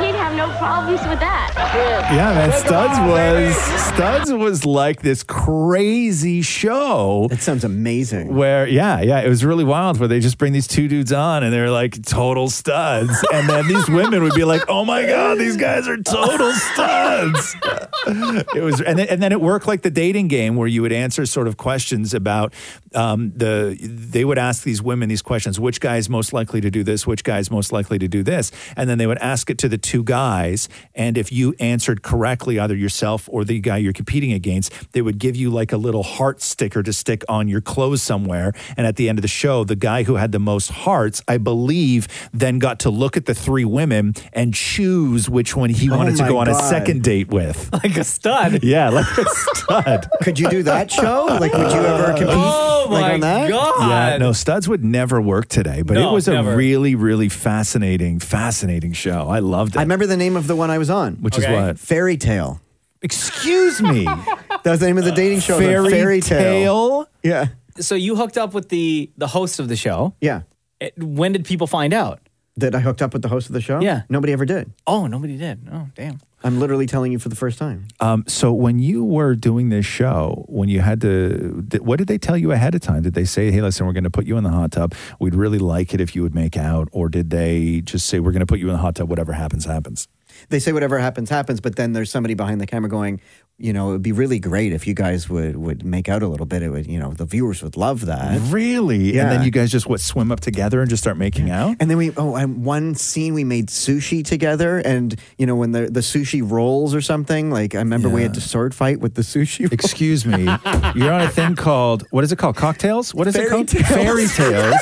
no problems with that. Yeah, man. Studs was Studs was like this crazy show. That sounds amazing. Where, yeah, yeah, it was really wild. Where they just bring these two dudes on, and they're like total studs, and then these women would be like, "Oh my god, these guys are total studs." It was, and then, and then it worked like the dating game, where you would answer sort of questions about um, the. They would ask these women these questions: which guy is most likely to do this? Which guy is most likely to do this? And then they would ask it to the two guys, and if you answered correctly, either yourself or the guy you're competing against, they would give you like a little heart sticker to stick on your clothes somewhere. And at the end of the show, the guy who had the most hearts, I believe, then got to look at the three women and choose which one he Oh wanted to my go on a God. second date with. Like a stud. Yeah, like a stud. Could you do that show? Like, would you ever compete Oh like my on that? god. Yeah, no, studs would never work today, but No, it was a never. really, really fascinating, fascinating show. I loved it. I remember the name of the one I was on. Which is Okay. what? Fairy Tale. Excuse me. That was the name of the dating show. the Fairy, Fairy Tale. Tale? Yeah. So you hooked up with the the host of the show. Yeah. It- when did people find out? That I hooked up with the host of the show? Yeah. Nobody ever did. Oh, nobody did. Oh, damn. I'm literally telling you for the first time. Um, so when you were doing this show, when you had to, th- what did they tell you ahead of time? Did they say, hey, listen, we're going to put you in the hot tub. We'd really like it if you would make out. Or did they just say, we're going to put you in the hot tub, whatever happens, happens? They say whatever happens, happens, but then there's somebody behind the camera going, you know, it would be really great if you guys would, would make out a little bit. It would, you know, the viewers would love that. Really? Yeah. And then you guys just, what, swim up together and just start making out? And then we, oh, and one scene we made sushi together, and you know when the the sushi rolls or something. Like I remember we had to sword fight with the sushi. Roll. Excuse me. You're on a thing called, what is it called? Cocktails? What is Fairy it called? tales. Fairy tales.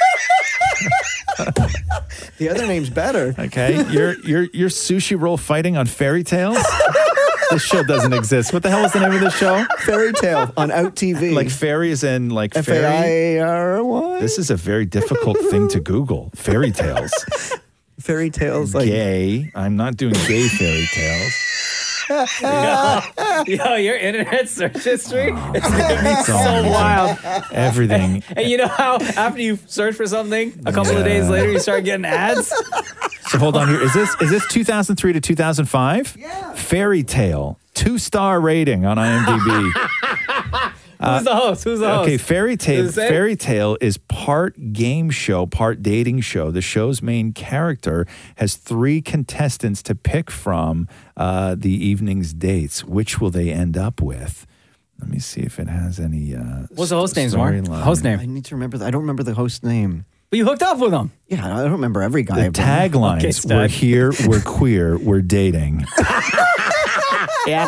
The other name's better. Okay. You're, you're, you're sushi roll fighting on fairy tales? This show doesn't exist. What the hell is the name of this show? Fairy Tale on Out T V. Like fairies and like F fairy. A I R Y. This is a very difficult thing to Google. Fairy tales. Fairy tales, like Gay. I'm not doing gay fairy tales. Yo, your internet search history is gonna be so Oh, wild. Everything. And you know how after you search for something, a couple of days Yeah. later you start getting ads? So hold on here. Is this is this two thousand three to two thousand five? Yeah. Fairy tale. Two star rating on IMDb. Who's the host? Who's the host? Okay, Fairy Tale. Does it say? Fairy Tale is part game show, part dating show. The show's main character has three contestants to pick from uh, the evening's dates. Which will they end up with? Let me see if it has any. Uh, What's the host name, Mark? storyline. Host name. I need to remember. The, I don't remember the host name. But you hooked up with him. Yeah, I don't remember every guy. The taglines: Okay, Stud. "We're here, we're queer, we're dating." Yeah.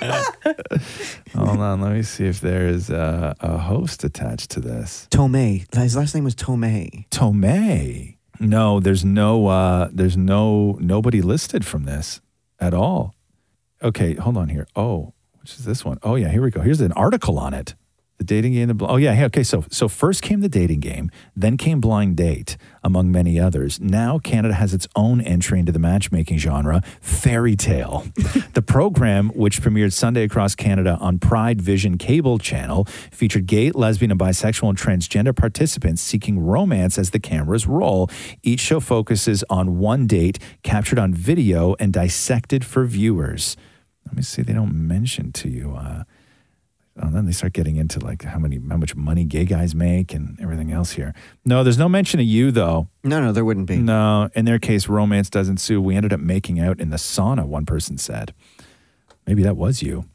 Hold on, let me see if there is a, a host attached to this. Tomei. His last name was Tomei. Tomei. No, there's no uh there's no nobody listed from this at all. Okay, hold on here. Oh, which is this one? Oh yeah, here we go. Here's an article on it. The dating game. The bl- oh yeah. Hey, okay. So so first came the dating game, then came blind date, among many others. Now Canada has its own entry into the matchmaking genre, Fairy Tale. The program, which premiered Sunday across Canada on Pride Vision cable channel, featured gay, lesbian, and bisexual and transgender participants seeking romance as the cameras roll. Each show focuses on one date captured on video and dissected for viewers. Let me see. They don't mention to you. Uh, And then they start getting into like how many, how much money gay guys make and everything else here. No, there's no mention of you though. No, no, there wouldn't be. No, in their case, romance doesn't sue. We ended up making out in the sauna. One person said, maybe that was you.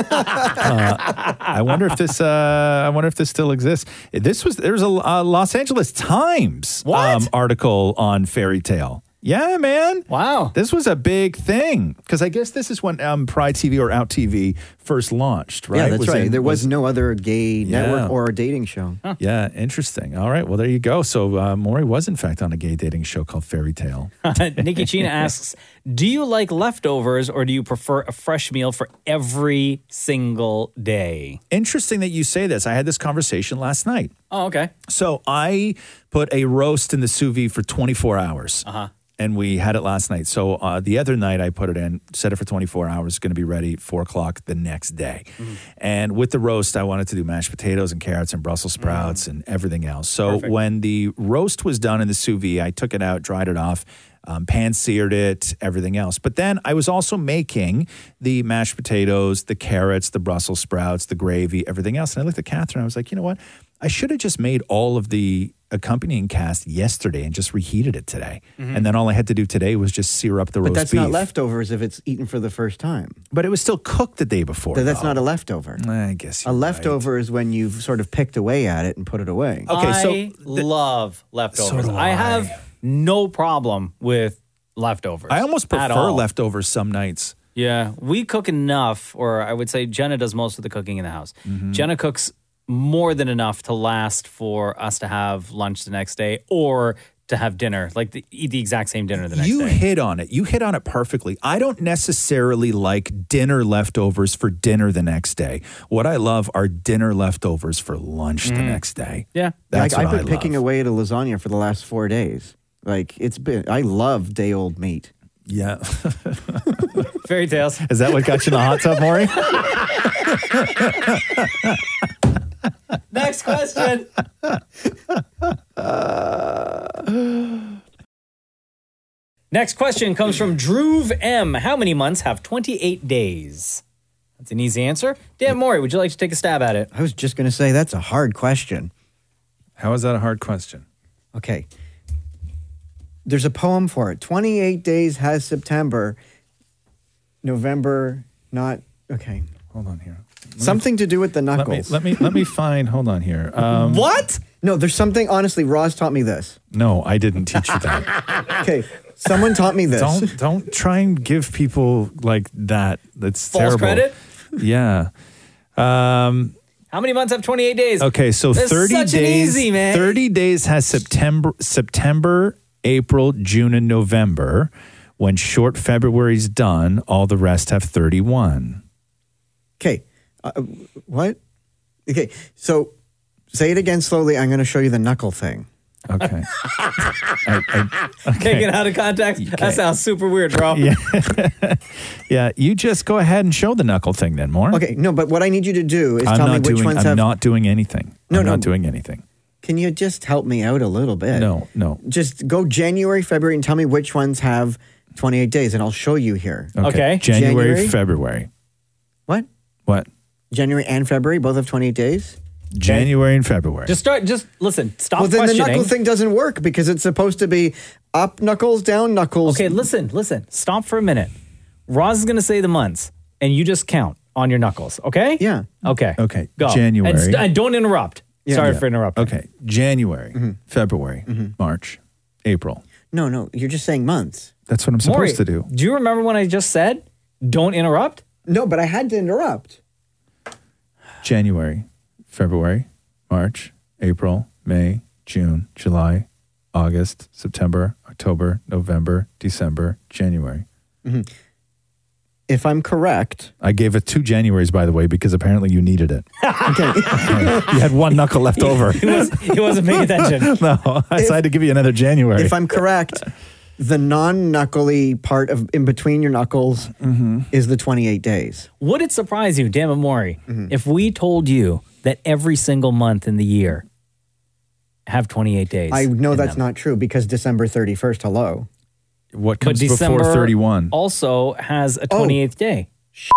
uh, I wonder if this. Uh, I wonder if this still exists. This was there's a uh, Los Angeles Times um, article on Fairy Tale. Yeah, man. Wow. This was a big thing because I guess this is when um, Pride T V or Out T V first launched, right? Yeah, that's Was right. in- there was, no other gay Yeah. network or a dating show. Yeah, interesting. All right. Well, there you go. So uh, Maury was, in fact, on a gay dating show called Fairy Tale. Nikki Chena asks, do you like leftovers or do you prefer a fresh meal for every single day? Interesting that you say this. I had this conversation last night. Oh, okay. So I put a roast in the sous vide for twenty-four hours. Uh-huh. And we had it last night. So uh, the other night I put it in, set it for twenty-four hours. It's going to be ready four o'clock the next day. Mm-hmm. And with the roast, I wanted to do mashed potatoes and carrots and Brussels sprouts Mm. and everything else. So Perfect. when the roast was done in the sous vide, I took it out, dried it off. um, pan-seared it, everything else. But then I was also making the mashed potatoes, the carrots, the Brussels sprouts, the gravy, everything else. And I looked at Catherine, I was like, you know what? I should have just made all of the accompanying cast yesterday and just reheated it today. Mhm. And then all I had to do today was just sear up the But roast that's beef. not leftovers if it's eaten for the first time. But it was still cooked the day before. Th- That's though. not a leftover. I guess a leftover is when you've sort of picked away at it and put it away. I love leftovers. So do I I. have no problem with leftovers. I almost at prefer all. leftovers some nights. Yeah, we cook enough, or I would say Jenna does most of the cooking in the house. Mm-hmm. Jenna cooks more than enough to last for us to have lunch the next day or to have dinner, like the, eat the exact same dinner the next You day. hit on it. You hit on it perfectly. I don't necessarily like dinner leftovers for dinner the next day. What I love are dinner leftovers for lunch the next day. Yeah. That's Like, what I've I been picking love. away at a lasagna for the last four days. Like it's been, I love day old meat. Yeah. Fairy tales. Is that what got you in the hot tub, Maury? Next question. Next question comes from Drew M. How many months have twenty-eight days? That's an easy answer. Dan Maury, would you like to take a stab at it? I was just going to say that's a hard question. How is that a hard question? Okay. There's a poem for it. twenty-eight days has September. November, not. Okay. Hold on here. Something to do with the Let me knuckles. let me let me find. Hold on here. Um, what? No, there's something. Honestly, Roz taught me this. No, I didn't teach you that. Okay. Someone taught me this. Don't don't try and give people like that. That's False terrible. credit? Yeah. Um, How many months have twenty-eight days? okay, so This is thirty such an days. easy, man. Thirty days has September, September, April, June, and November. When short February's done, all the rest have thirty-one. Okay. Uh, what? Okay. So say it again slowly. I'm going to show you the knuckle thing. Okay. I, I, okay. Taken out of context? That sounds super weird, bro. Yeah. yeah. You just go ahead and show the knuckle thing then, more. Okay. No, but what I need you to do is I'm tell me not which doing. ones I'm have. not doing anything. No, I'm no. not doing anything. Can you just help me out a little bit? No, no. Just go January, February, and tell me which ones have twenty-eight days, and I'll show you here. Okay. January, January? February. What? What? January and February both have twenty-eight days? January and February. Just start, just listen, stop well, then the questioning. knuckle thing doesn't work because it's supposed to be up knuckles, down knuckles. Okay, listen, listen. Stop for a minute. Roz is going to say the months, and you just count on your knuckles, okay? Yeah. Okay. Okay. Go. January. And, st- and don't interrupt. Yeah. Sorry Yeah. for interrupting. Okay. January, Mm-hmm. February, March, April. No, no, you're just saying months. That's what I'm supposed Maury, to do. Do you remember when I just said, don't interrupt? No, but I had to interrupt. January, February, March, April, May, June, July, August, September, October, November, December, January. If I'm correct, I gave it two Januaries, by the way, because apparently you needed it. okay. You had one knuckle left over. He, was, he wasn't paying attention. No, I If- decided to give you another January. if I'm correct, the non-knuckly part of in between your knuckles Mm-hmm. is the twenty-eight days. Would it surprise you, damn it, Maury, Mm-hmm. if we told you that every single month in the year have twenty-eight days? I know in that's them? not true because December thirty-first, hello. what But comes December before thirty-one? also has a Oh. twenty-eighth day.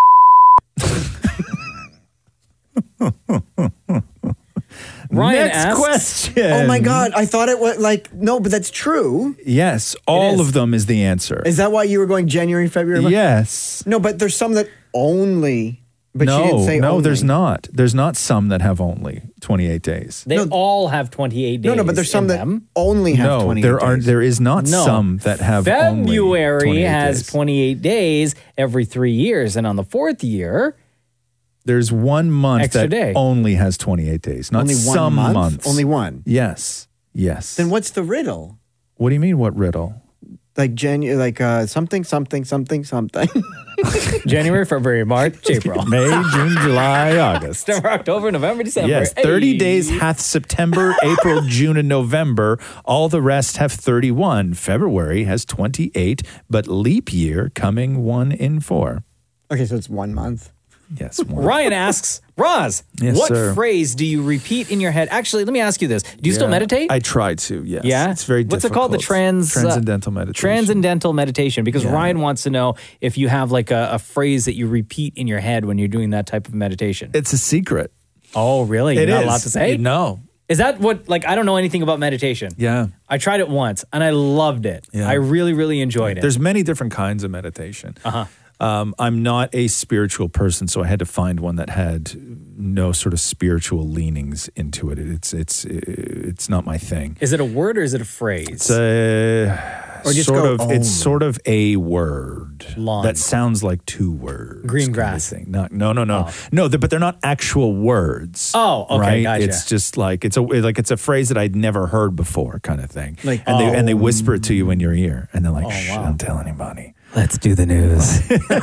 Ryan Next asks, question. Oh my God, I thought it was like, no, but that's true. Yes, all is. of them is the answer. Is that why you were going January, February? March? Yes. No, but there's some that only, but no, she didn't say no, only. there's not. There's not some that have only twenty-eight days. They No. all have twenty-eight days. No, no, but there's some in that them. only have No, twenty-eight there are. days. There is not No. some that have only February twenty-eight has days. twenty-eight days every three years, and on the fourth year, There's one month Extra that day. only has twenty-eight days. Not Only one some month? months. Only one. Yes. Yes. Then what's the riddle? What do you mean? What riddle? Like Janu- like uh, something, something, something, something. January, February, March, April, May, June, July, August. September, October, November, December. Yes, thirty Hey. days hath September, April, June, and November. All the rest have thirty-one. February has twenty-eight, but leap year coming one in four. Okay, so it's one month. Yes, more. Ryan asks, Roz, Yes, what sir. phrase do you repeat in your head? Actually, let me ask you this. Do you still Yeah, meditate? I try to, yes. Yeah? It's very What's it called? The difficult. trans... uh, Transcendental meditation. Transcendental meditation. Because Yeah. Ryan wants to know if you have like a, a phrase that you repeat in your head when you're doing that type of meditation. It's a secret. Oh, really? You're It not is. allowed to say? No. Is that what, like, I don't know anything about meditation. Yeah. I tried it once and I loved it. Yeah. I really, really enjoyed it. There's many different kinds of meditation. Uh-huh. Um, I'm not a spiritual person, so I had to find one that had no sort of spiritual leanings into it. It's it's it's not my thing. Is it a word or is it a phrase? It's a Or just sort go of om. it's sort of a word Lawn. that sounds like two words. Green kind of grass. thing. Not, no, no, no, no. th- But they're not actual words. Oh, okay, right? gotcha. It's just like it's a like it's a phrase that I'd never heard before, kind of thing. Like, and they and they oh. whisper it to you in your ear, and they're like, Oh, "Shh, wow. don't tell anybody." Let's do the news.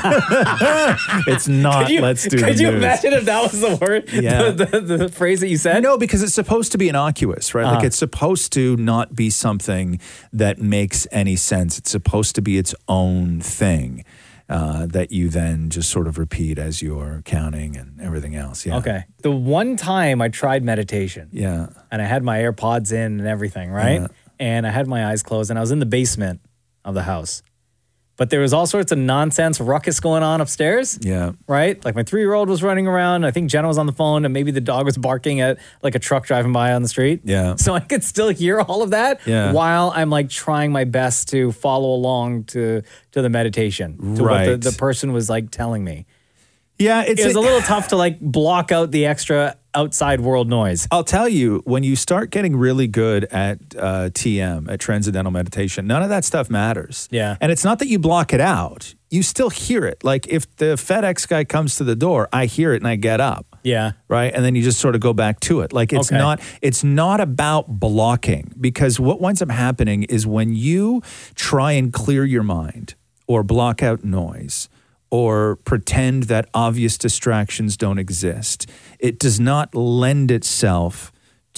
It's not. Could you, Let's do could the you news. imagine if that was the word? Yeah. The, the, the phrase that you said? No, because it's supposed to be innocuous, right? Like Uh-huh. it's supposed to not be something that makes any sense. It's supposed to be its own thing uh, that you then just sort of repeat as you're counting and everything else. Yeah. Okay. The one time I tried meditation. Yeah. And I had my AirPods in and everything, right? Yeah. And I had my eyes closed and I was in the basement of the house. But there was all sorts of nonsense ruckus going on upstairs. Yeah. Right? Like my three-year-old was running around. I think Jenna was on the phone and maybe the dog was barking at like a truck driving by on the street. Yeah. So I could still hear all of that Yeah. while I'm like trying my best to follow along to to the meditation. To what Right. the, the person was like telling me. Yeah, it's it was a little tough to like block out the extra outside world noise. I'll tell you, when you start getting really good at uh, T M, at Transcendental Meditation, none of that stuff matters. Yeah. And it's not that you block it out. You still hear it. Like if the FedEx guy comes to the door, I hear it and I get up. Yeah. Right. And then you just sort of go back to it. Like it's Okay. not, it's not about blocking, because what winds up happening is when you try and clear your mind or block out noise, or pretend that obvious distractions don't exist, it does not lend itself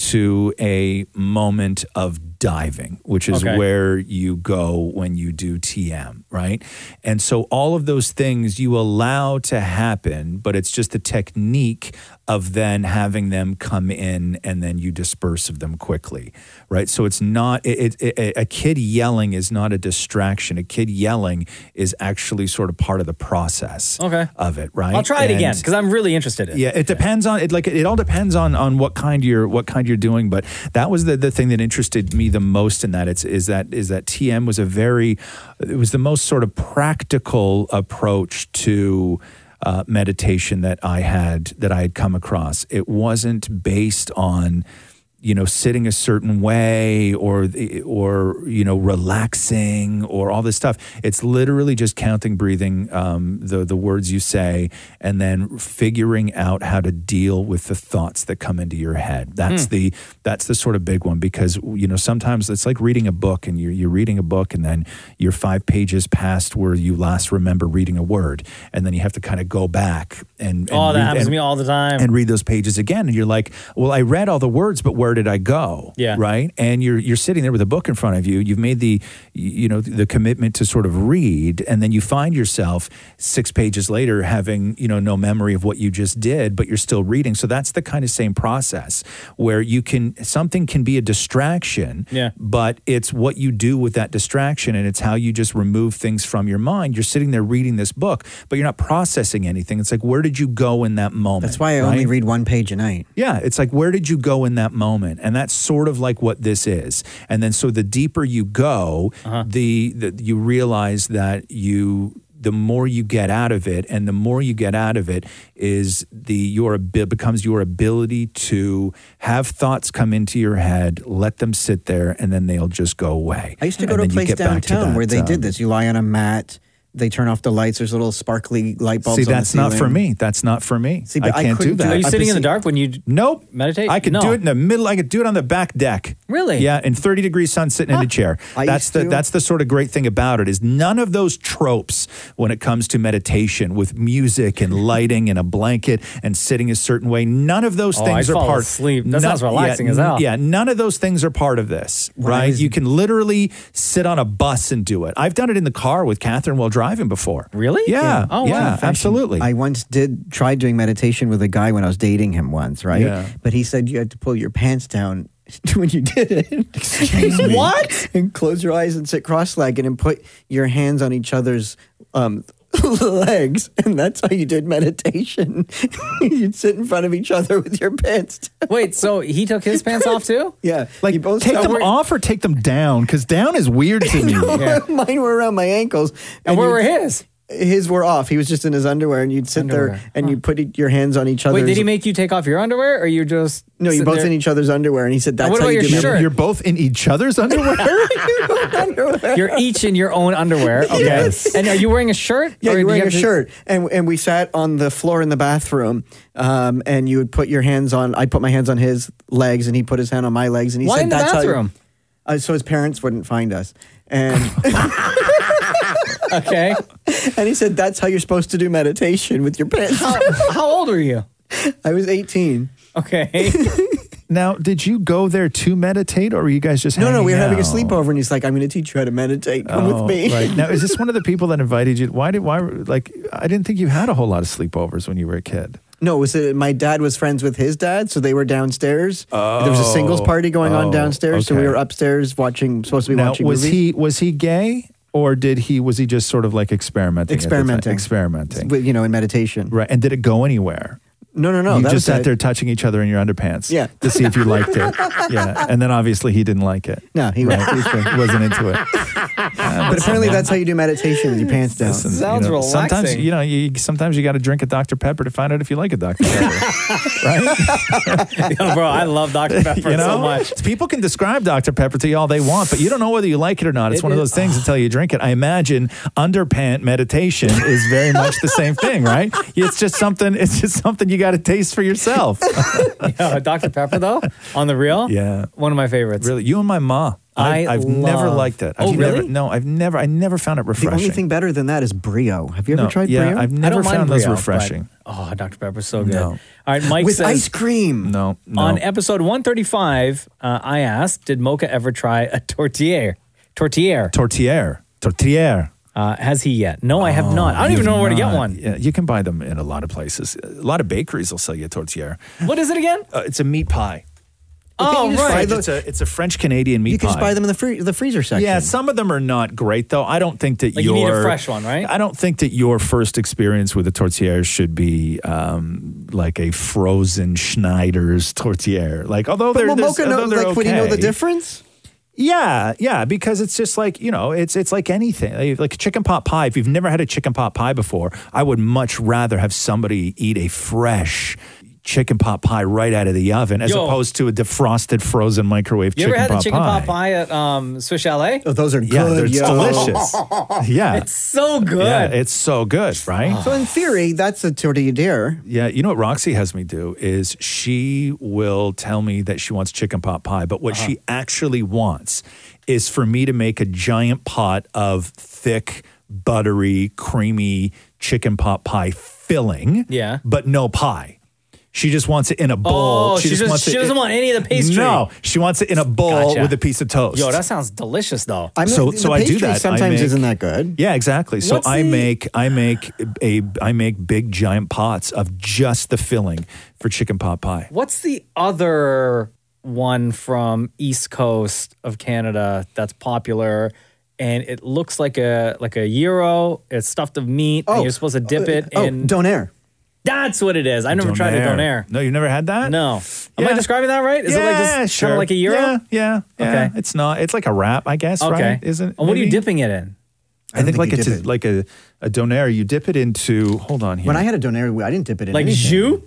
to a moment of diving, which is Okay. where you go when you do T M, right? And so all of those things you allow to happen, but it's just the technique of then having them come in and then you disperse of them quickly, right? So it's not, it, it, it, a kid yelling is not a distraction. A kid yelling is actually sort of part of the process Okay. of it, right? I'll try it And- again because I'm really interested in it. yeah, it depends on it. Like it all depends on on what kind you're what kind you're doing. But that was the the thing that interested me the most in that. It's is that is that T M was a very it was the most sort of practical approach to uh, meditation that I had that I had come across. It wasn't based on, you know, sitting a certain way or, or, you know, relaxing or all this stuff. It's literally just counting, breathing, um, the, the words you say, and then figuring out how to deal with the thoughts that come into your head. That's Hmm. the, that's the sort of big one, because, you know, sometimes it's like reading a book and you're, you're reading a book and then you're five pages past where you last remember reading a word. And then you have to kind of go back and, and Oh, that read- happens and- to me all the time. and read those pages again, and you're like, well, I read all the words, but where did I go? Yeah. Right. And you're you're sitting there with a book in front of you. You've made the you know the commitment to sort of read, and then you find yourself six pages later having you know no memory of what you just did, but you're still reading. So that's the kind of same process where you can something can be a distraction, Yeah. but it's what you do with that distraction, and it's how you just remove things from your mind. You're sitting there reading this book, but you're not processing anything. It's like, where did you go in that moment? That's why I only right? read one page a night. Yeah, it's like, where did you go in that moment? And that's sort of like what this is. And then so the deeper you go, Uh-huh. the, the you realize that you the more you get out of it, and the more you get out of it is the your abi- becomes your ability to have thoughts come into your head, let them sit there, and then they'll just go away. I used to go And to a then you place get back to downtown that, where they um, did this. You lie on a mat, they turn off the lights, there's little sparkly light bulbs See, on the that's not for ceiling. me. That's not for me. See, but I I can't do couldn't do that. it. Are you I sitting in the see- dark when you Nope. meditate? I could No. do it in the middle. I could do it on the back deck. Really? Yeah, in thirty degree sun, sitting in a chair. I That's used the to- that's the sort of great thing about it is none of those tropes when it comes to meditation with music and lighting and a blanket and sitting a certain way. None of those Oh, things I'd are fall part. asleep. That none- sounds relaxing yeah, as hell. Yeah, none of those things are part of this, When I right? was- You can literally sit on a bus and do it. I've done it in the car with Catherine while driving before. Really? Yeah. Oh, wow. yeah, Fashion. absolutely. I once did try doing meditation with a guy when I was dating him once, right? Yeah. But he said you had to pull your pants down when you did it. Excuse me? What? And close your eyes and sit cross-legged and put your hands on each other's um, legs, and that's how you did meditation. You'd sit in front of each other with your pants down. Wait, so he took his pants off too? Yeah. Like, you both take sat- them off or take them down? Because down is weird to me. Yeah. Mine were around my ankles. And where you'd- were his? His were off. He was just in his underwear, and you'd sit Underwear. there and you'd put e- your hands on each other's. Wait, did he make you take off your underwear, or you just No, you're sit both there? in each other's underwear, and he said that's what how about you your do shirt? it. You're both in each other's underwear? You're each in your own underwear. Okay. Yes. And are you wearing a shirt? Yeah, Or do you're you wearing a have to- shirt, and and we sat on the floor in the bathroom, um, and you would put your hands on. I put my hands on his legs, and he put his hand on my legs, and he Why said in the that's bathroom? how. You, uh, so his parents wouldn't find us, and Okay. and he said that's how you're supposed to do meditation with your pants. How, how old are you? I was eighteen. Okay. Now, did you go there to meditate, or were you guys just No, no, hanging we were having a out? sleepover, and he's like, "I'm going to teach you how to meditate. Come Oh, with me." Right. Now, is this one of the people that invited you? Why did, why, like, I didn't think you had a whole lot of sleepovers when you were a kid. No, it was uh, my dad was friends with his dad, so they were downstairs. Oh, there was a singles party going on oh, downstairs, so we okay. were upstairs watching. Supposed to be Now, watching was movies. he was he gay, or did he was he just sort of like experimenting? at the time? Experimenting. Experimenting. With, you know, in meditation. Right. And did it go anywhere? No, no, no. you that just was sat it. there touching each other in your underpants. Yeah. To see if you liked it. Yeah. And then obviously he didn't like it. No, he, Right. was, he was good. He wasn't into it. But apparently that's how you do meditation with your pants down. Listen, Sounds you know, Sometimes relaxing. you know, you sometimes you got to drink a Doctor Pepper to find out if you like a Doctor Pepper, right? Yo, bro, I love Doctor Pepper you know, so much. people can describe Doctor Pepper to you all they want, but you don't know whether you like it or not. It's It one of is- those things until you drink it. I imagine underpant meditation is very much the same thing, right? It's just something. It's just something you got to taste for yourself. Yo, Doctor Pepper though, on the real, Yeah. one of my favorites. Really, you and my ma. I I've never love- liked it. I've Oh, never, really? No, I've never. I never found it The refreshing. only thing better than that is Brio. Have you ever No, tried yeah, Brio? I've I never don't mind found those Brio, refreshing. but- oh, Doctor Pepper's so good. No. All right, Mike With says ice cream. No, no. on episode one thirty-five, uh, I asked, did Mocha ever try a tortilla? Tortilla. Tortillere. Tortillere. Uh, has he yet? No, I have not. I don't You've even know where to get not. one. Yeah, you can buy them in a lot of places. A lot of bakeries will sell you a tortillere. What is it again? Uh, it's a meat pie. Oh, you just buy right. the- It's a it's a French Canadian meat You can pie. just buy them in the free, the freezer section. Yeah, some of them are not great though. I don't think that Like you your need a fresh one, right? I don't think that your first experience with a tortillere should be um, like a frozen Schneider's tortillere. Like although But they're will there's- Mocha know, although they're like, would he know the okay. difference? Yeah, yeah, because it's just like, you know, it's it's like anything. Like, like chicken pot pie. If you've never had a chicken pot pie before, I would much rather have somebody eat a fresh chicken pot pie right out of the oven as Yo. opposed to a defrosted, frozen microwave You chicken ever had pot the chicken pie. pot pie at um, Swiss Chalet? Oh, those are Yeah, good. they're- it's yo. delicious. Yeah. It's so good. Yeah, it's so good, right? So in theory, that's a tortilla. Yeah, you know what Roxy has me do is she will tell me that she wants chicken pot pie, but what Uh-huh. she actually wants is for me to make a giant pot of thick, buttery, creamy chicken pot pie filling, Yeah. but no pie. She just wants it in a bowl. Oh, she just- wants she it doesn't in- want any of the pastry. No, she wants it in a bowl Gotcha. with a piece of toast. Yo, that sounds delicious though. I mean, so the so I do pastry that. I Sometimes make- isn't that good. Yeah, exactly. So What's I the- make I make a I make big giant pots of just the filling for chicken pot pie. What's the other one from East Coast of Canada that's popular? And it looks like a like a gyro. It's stuffed of meat. and you're supposed to dip it oh, in. Donair. That's what it is. I never tried a Donair. donair. No, you never had that? No. Am Yeah. I describing that right? Is yeah, it like this sure. kind of like a gyro? Yeah, yeah, yeah. Okay. It's not. It's like a wrap, I guess, Okay. right? Isn't? And what are you maybe? dipping it in? I, think, think like you it's dip a, it. like a, a donair. You dip it into. Hold on here. When I had a donair, I didn't dip it in Like anything. jus?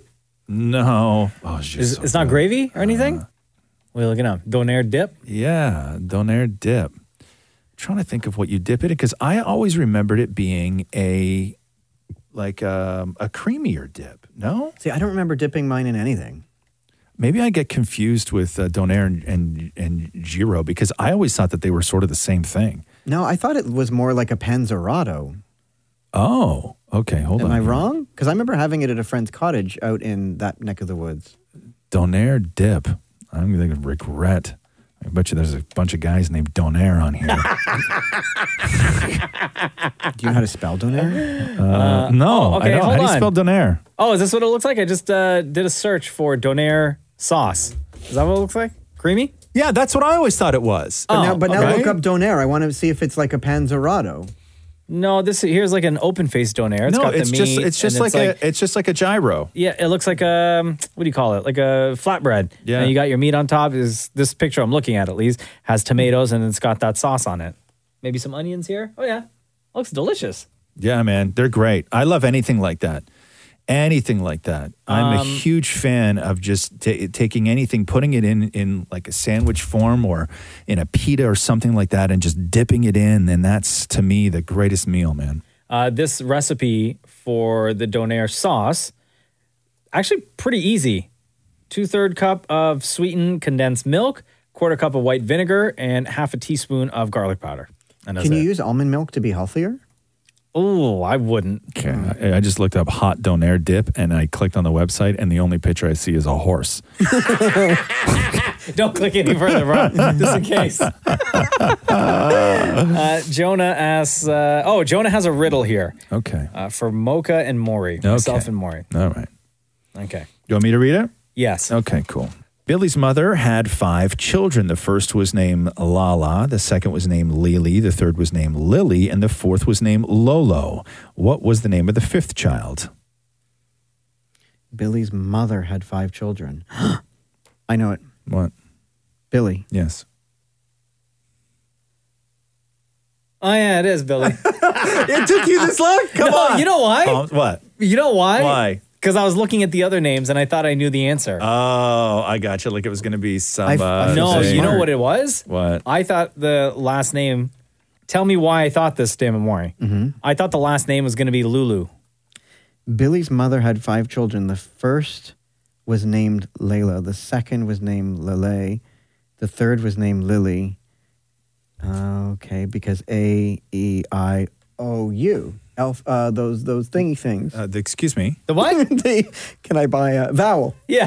no. Oh, it's, just Is, so it's not good. gravy or anything? We're looking up. Donair dip? Yeah, donair dip. trying to think of what you dip it in because I always remembered it being a like um, a creamier dip. No, See, I don't remember dipping mine in anything. maybe I get confused with uh, donair and, and and gyro because I always thought that they were sort of the same thing. No, I thought it was more like a panzerotto. Oh, okay. Hold Am on. I here. wrong? Because I remember having it at a friend's cottage out in that neck of the woods. Donair dip. I'm going to regret. I bet you there's a bunch of guys named Donaire on here. Do you know how to spell Donaire? Uh, no, oh, okay, I don't. hold How do you on. spell Donaire? Oh, is this what it looks like? I just uh, did a search for Donaire sauce. Is that what it looks like? Creamy? Yeah, that's what I always thought it was. But now, Oh, but now okay. look up Donaire. I want to see if it's like a Panzerotto. No, this here's like an open faced Donaire. It's no, got the it's meat. just it's just and like, a it's just like a gyro. Yeah, it looks like a um, what do you call it? Like a flatbread. Yeah. And you got your meat on top. Is this picture I'm looking at at least has tomatoes and it's got that sauce on it. Maybe some onions here. Oh yeah, looks delicious. Yeah, man, they're great. I love anything like that. Anything like that. I'm a Um, huge fan of just ta taking anything, putting it in in like a sandwich form or in a pita or something like that, and just dipping it in. And that's to me the greatest meal, man. Uh, this recipe for the Donaire sauce actually pretty easy. Two third cup of sweetened condensed milk, quarter cup of white vinegar, and half a teaspoon of garlic powder. And that's Can you it. use almond milk to be healthier? Oh, I wouldn't. Okay, I, I just looked up hot Donaire dip, and I clicked on the website, and the only picture I see is a horse. Don't click any further, bro. Just in case. uh, Jonah asks, uh, oh, Jonah has a riddle here. Okay. Uh, for Mocha and Maury. Myself and Maury. All right. Okay. You want me to read it? Yes. Okay, cool. Billy's mother had five children. The first was named Lala. The second was named Lily. The third was named Lily. And the fourth was named Lolo. What was the name of the fifth child? Billy's mother had five children. I know it. What? Billy. Yes. Oh, yeah, it is, Billy. It took you this long? Come no, on. You know why? Um, what? You know why? Why? Because I was looking at the other names and I thought I knew the answer. Oh, I got you. Like it was going to be some. I f- uh, no, thing. you know what it was? What? I thought the last name. Tell me why I thought this, Dan and Maury. Mm-hmm. I thought the last name was going to be Lulu. Billy's mother had five children. The first was named Layla. The second was named Lele. The third was named Lily. Uh, okay, because A, E, I, O, U. Elf, uh, those those thingy things. Uh, the, excuse me. The what? the, can I buy a vowel? Yeah.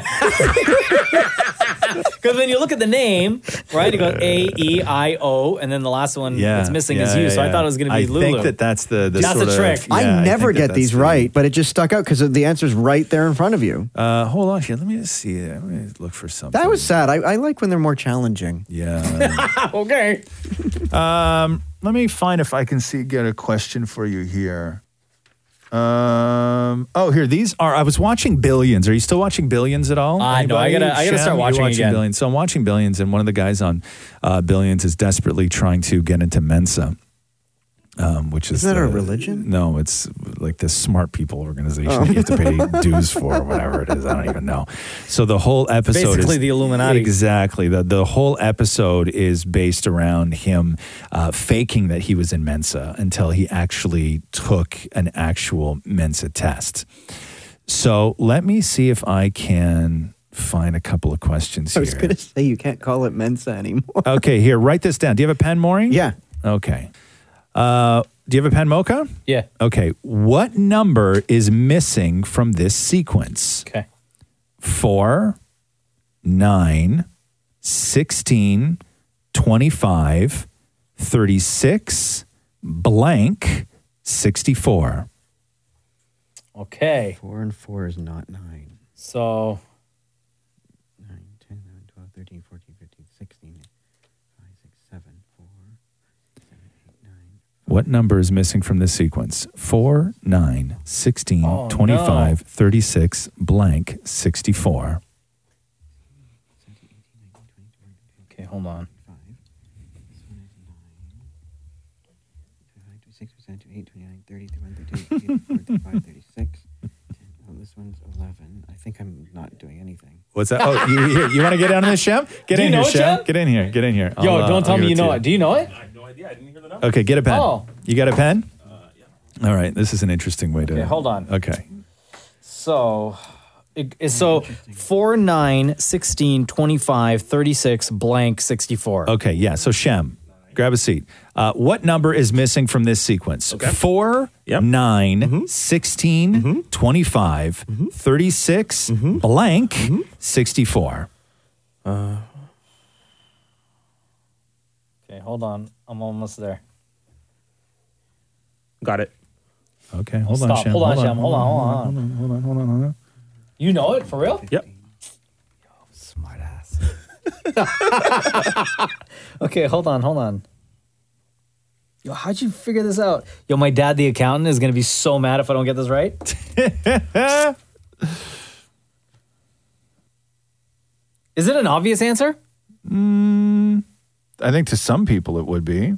Because when you look at the name, right, it goes A, E, I, O, and then the last one Yeah, that's missing is yeah, you. So I yeah. thought it was going to be I Lulu. think that that's the, the That's sort a trick. Of, yeah, I never think that get that's these the- right, but it just stuck out because the answer's right there in front of you. Uh, hold on here. Let me just see. Let me look for something. That was sad. I, I like when they're more challenging. Yeah. Okay. um, let me find if I can see get a question for you here. Um. Oh, here these are. I was watching Billions. Are you still watching Billions at all? Uh, no, I Anybody? gotta- I gotta Shem, start you're watching again. Billions. So I'm watching Billions, and one of the guys on uh, Billions is desperately trying to get into Mensa. Um, which is Isn't that a the- religion? No, it's like this smart people organization Oh. that you have to pay dues for, or whatever it is. I don't even know. So the whole episode Basically is the Illuminati. Exactly. The the whole episode is based around him uh, faking that he was in Mensa until he actually took an actual Mensa test. So let me see if I can find a couple of questions I was here. going to say you can't call it Mensa anymore. Okay, here, write this down. Do you have a pen, Maureen? Yeah. Okay. Uh, do you have a pen, Mocha? Yeah. Okay. What number is missing from this sequence? Okay. Four, nine, sixteen, twenty-five, thirty-six, blank, sixty-four. Okay. Four and four is not nine. So nine, ten, eleven, twelve, thirteen, fourteen, fifteen, sixteen, five, six, seven, four, seven, eight, nine. What number is missing from this sequence? four, nine, sixteen, Oh, twenty-five, thirty-six, blank, sixty-four. Okay, hold on. six percent to eight, twenty-nine, thirty, thirty-one, thirty-two, thirty-four, thirty-five, thirty-six. Oh, this one's eleven. I think I'm not doing anything. What's that? Oh, you, you, you want to get down on this, Shem? Get Do you in know here, it, Shem. Shem? Get in here. Get in here. Yo, I'll, uh, don't tell I'll me give you it to know it. Do you know it? Okay, get a pen. Oh. You got a pen? Uh, yeah. All right, this is an interesting way to. Okay, hold on. Okay. So, it, it's so four, nine, sixteen, twenty-five, thirty-six, blank, sixty-four. Okay, yeah. So Shem, grab a seat. Uh, what number is missing from this sequence? Okay. Four, nine, sixteen, twenty-five, thirty-six, blank, sixty-four. Uh, Okay, hold on. I'm almost there. Got it. Okay, hold on, Stop. Shem. Hold on, Shem. Hold on, hold on. Hold on, hold on, hold on, hold on. You know it for real? Yep. Smart ass. Okay, hold on, hold on. Yo, how'd you figure this out? Yo, my dad, the accountant, is going to be so mad if I don't get this right. Is it an obvious answer? Mm, I think to some people it would be.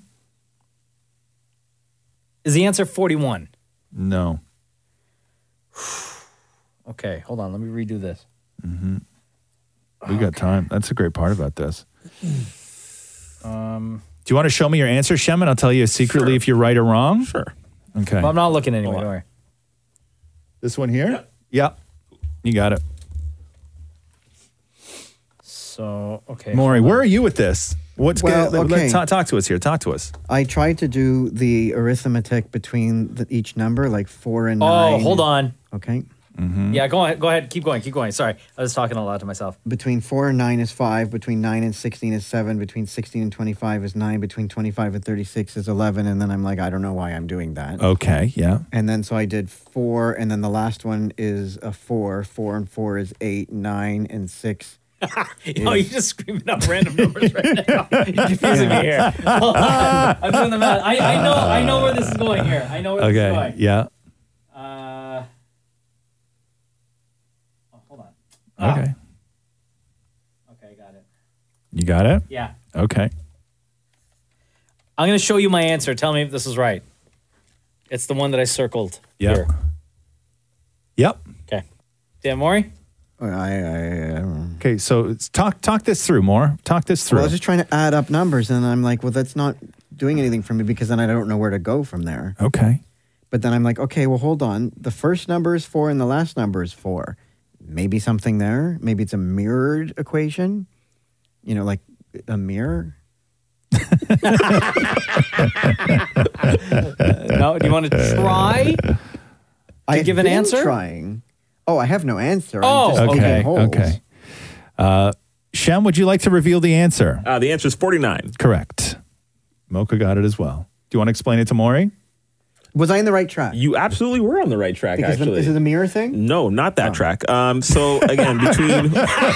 Is the answer forty-one? No. Okay, hold on. Let me redo this. Mm-hmm. We got time. That's a great part about this. Um, Do you want to show me your answer, Shem, and I'll tell you secretly Sure. if you're right or wrong? Sure. Okay. well, I'm not looking anyway. Don't worry. This one here? Yeah. You got it. So, okay. Maury, where are you with this? What's Well, good? okay. Talk, talk to us here. Talk to us. I tried to do the arithmetic between the, each number, like four and Oh, nine. hold on. Okay. Mm-hmm. Yeah, go ahead. Go ahead. Keep going. Keep going. Sorry. I was talking a lot to myself. Between four and nine is five. Between nine and sixteen is seven. Between sixteen and twenty-five is nine. Between twenty-five and thirty-six is eleven. And then I'm like, I don't know why I'm doing that. Okay, yeah. And then so I did four, and then the last one is a four. Four and four is eight. Nine and six. Oh, you're just screaming up random numbers right now. You're confusing me here. Hold on. I'm doing the math. I, I know. I know where this is going here. I know where this is Okay, going. yeah. Uh, oh, hold on. Okay. Okay, got it. You got it? Yeah. Okay. I'm going to show you my answer. Tell me if this is right. It's the one that I circled Yep. here. Yep. Okay. Dan Maury? I, I, I Okay, so it's talk talk this through more. Talk this through. Well, I was just trying to add up numbers, and I'm like, well, that's not doing anything for me because then I don't know where to go from there. Okay. But then I'm like, okay, well, hold on. The first number is four, and the last number is four. Maybe something there. Maybe it's a mirrored equation. You know, like a mirror. No, do you want to try to I give an been answer? Trying. Oh, I have no answer. Oh, I'm just Okay, digging holes. okay. Uh, Shem, would you like to reveal the answer? Uh, the answer is forty-nine. Correct. Mocha got it as well. Do you want to explain it to Maury? Was I in the right track? You absolutely were on the right track, Because the- actually. is it a mirror thing? No, not Oh. that track. Um, so again, between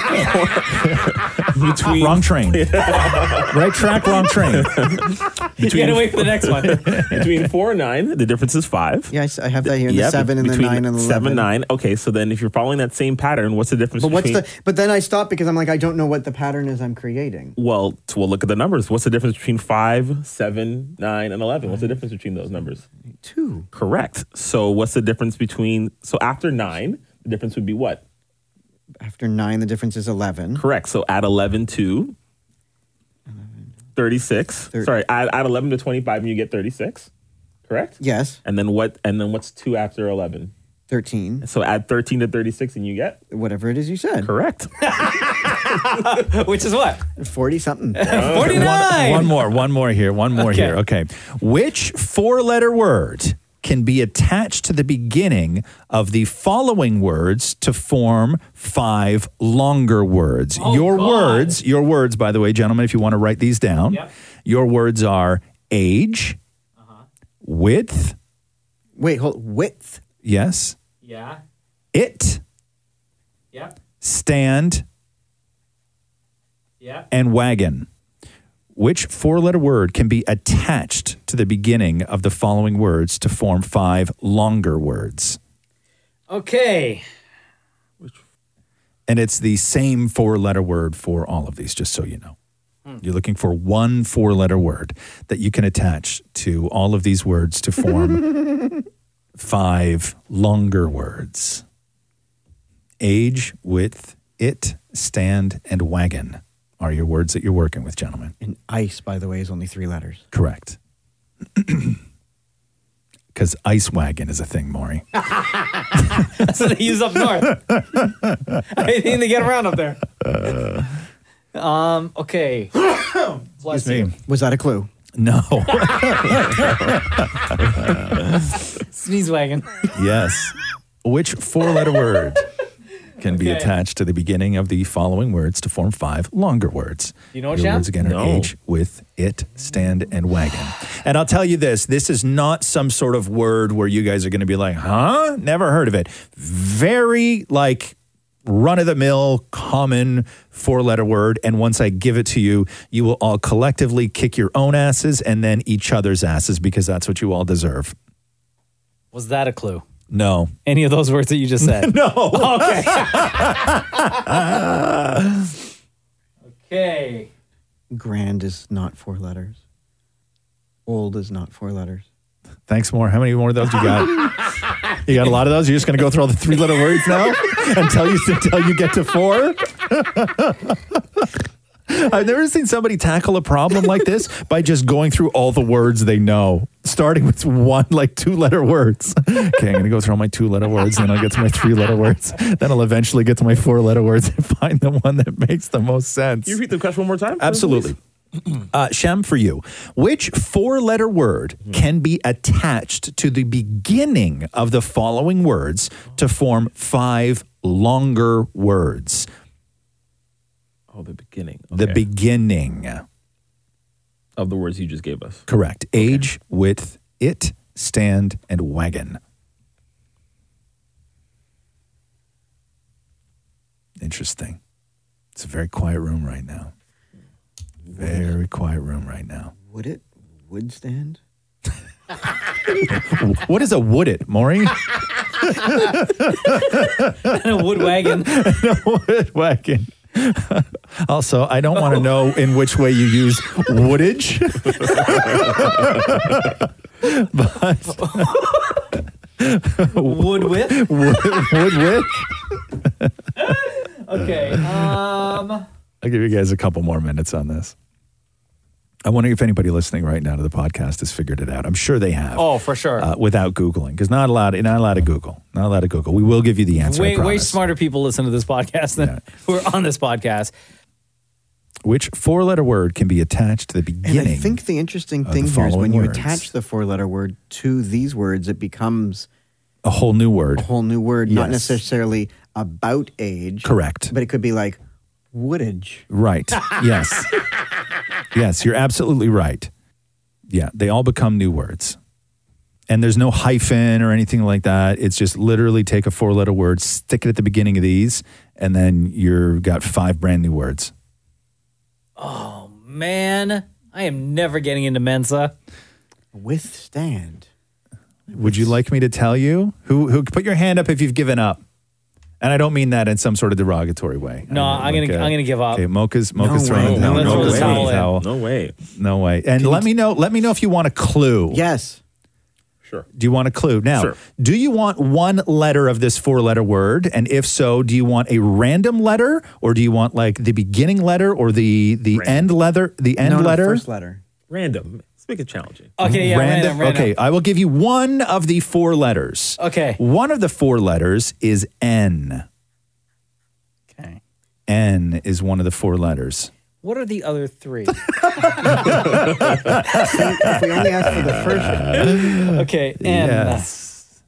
between Wrong train. Right track, wrong train. You gotta wait for the next one. between four and nine, the difference is five. Yeah, I s- I have that here. The Yeah, seven and the between nine and the seven, eleven. nine. Okay, so then if you're following that same pattern, what's the difference But what's between? the? But then I stopped because I'm like, I don't know what the pattern is I'm creating. Well, t- well, look at the numbers. What's the difference between five, seven, nine, and eleven? What's the difference between those numbers? Two. Correct. So what's the difference between? So after nine, the difference would be what? After nine, the difference is eleven. Correct. So add eleven to thirty-six. Thir- Sorry, add, add eleven to twenty-five, and you get thirty-six. Correct. Yes. And then what? And then what's two after eleven? Thirteen. So add thirteen to thirty-six, and you get Whatever it is you said. correct. Which is what? Forty something. forty-nine. One, one more, one more here, one more Okay. here. Okay. Which four-letter word can be attached to the beginning of the following words to form five longer words? Oh, your God. words, your words, by the way, gentlemen, if you want to write these down, Yep. your words are age, Uh-huh. width, Wait, hold width. yes, Yeah. it, Yep. stand, Yep. and wagon. Which four-letter word can be attached to the beginning of the following words to form five longer words? Okay. And it's the same four-letter word for all of these, just so you know. Hmm. You're looking for one four-letter word that you can attach to all of these words to form five longer words. Age, width, it, stand, and wagon are your words that you're working with, gentlemen. And ice, by the way, is only three letters. Correct. Because ice wagon is a thing, Maury. That's what they use up north. I think they get around up there. Um. Okay. Bless Excuse you. me. Was that a clue? No. Sneeze wagon. Yes. Which four-letter word can be Okay. attached to the beginning of the following words to form five longer words. You know what, Your Sham? words again are No. age, with, it, stand, and wagon. And I'll tell you this, this is not some sort of word where you guys are going to be like, huh? Never heard of it. Very like run-of-the-mill, common four-letter word. And once I give it to you, you will all collectively kick your own asses and then each other's asses because that's what you all deserve. Was that a clue? No. Any of those words that you just said? No. Okay. Okay. Grand is not four letters. Old is not four letters. Thanks, more. How many more of those you got? You got a lot of those? You're just going to go through all the three-letter words now until you until you get to four? I've never seen somebody tackle a problem like this by just going through all the words they know, starting with one, like two-letter words. Okay, I'm going to go through all my two-letter words, then I'll get to my three-letter words. Then I'll eventually get to my four-letter words and find the one that makes the most sense. Can you repeat the question one more time? Absolutely. Uh, Shem, for you, which four-letter word can be attached to the beginning of the following words to form five longer words? Oh, the beginning. The Okay. beginning. Of the words you just gave us. Correct. Age, width, it, stand, and wagon. Interesting. It's a very quiet room right now. Very quiet room right now. Would it? Would stand? What is a wood it, Maury? A wood wagon. A wood wagon. Also, I don't want to know in which way you use woodage. But Wood with? wood, wood with. Okay. Um. I'll give you guys a couple more minutes on this. I'm wondering if anybody listening right now to the podcast has figured it out. I'm sure they have. Oh, for sure. Uh, without Googling, because not allowed, not allowed to Google. Not allowed to Google. We will give you the answer. I way, way promise. smarter people listen to this podcast than who are on this podcast. Which four-letter word can be attached to the And beginning? I think the interesting of thing the here is when following you words. attach the four-letter word to these words, it becomes a whole new word. a whole new word, not Yes. necessarily about age. Correct. But it could be like woodage. Right. Yes. Yes, you're absolutely right. Yeah, they all become new words. And there's no hyphen or anything like that. It's just literally take a four-letter word, stick it at the beginning of these, and then you've got five brand new words. Oh, man. I am never getting into Mensa. Withstand. Would you like me to tell you? Who who put your hand up if you've given up? And I don't mean that in some sort of derogatory way. No, I I'm mean, gonna- like, uh, I'm gonna give up. Okay, Mocha's Mocha's No throwing way. the towel. I'm gonna throw the Mocha's towel throwing in. towel. No way. No way. And let me know. Let me know if you want a clue. Yes. Sure. Do you want a clue? Now, Sure. do you want one letter of this four-letter word? And if so, do you want a random letter, or do you want like the beginning letter or the the Random. end letter? The end no, no, letter. first letter. Random. Let's make it challenging. Okay, yeah, random, random. Okay, I will give you one of the four letters. Okay. One of the four letters is N. Okay. N is one of the four letters. What are the other three? If we only ask for the first one. Okay, N. Yes.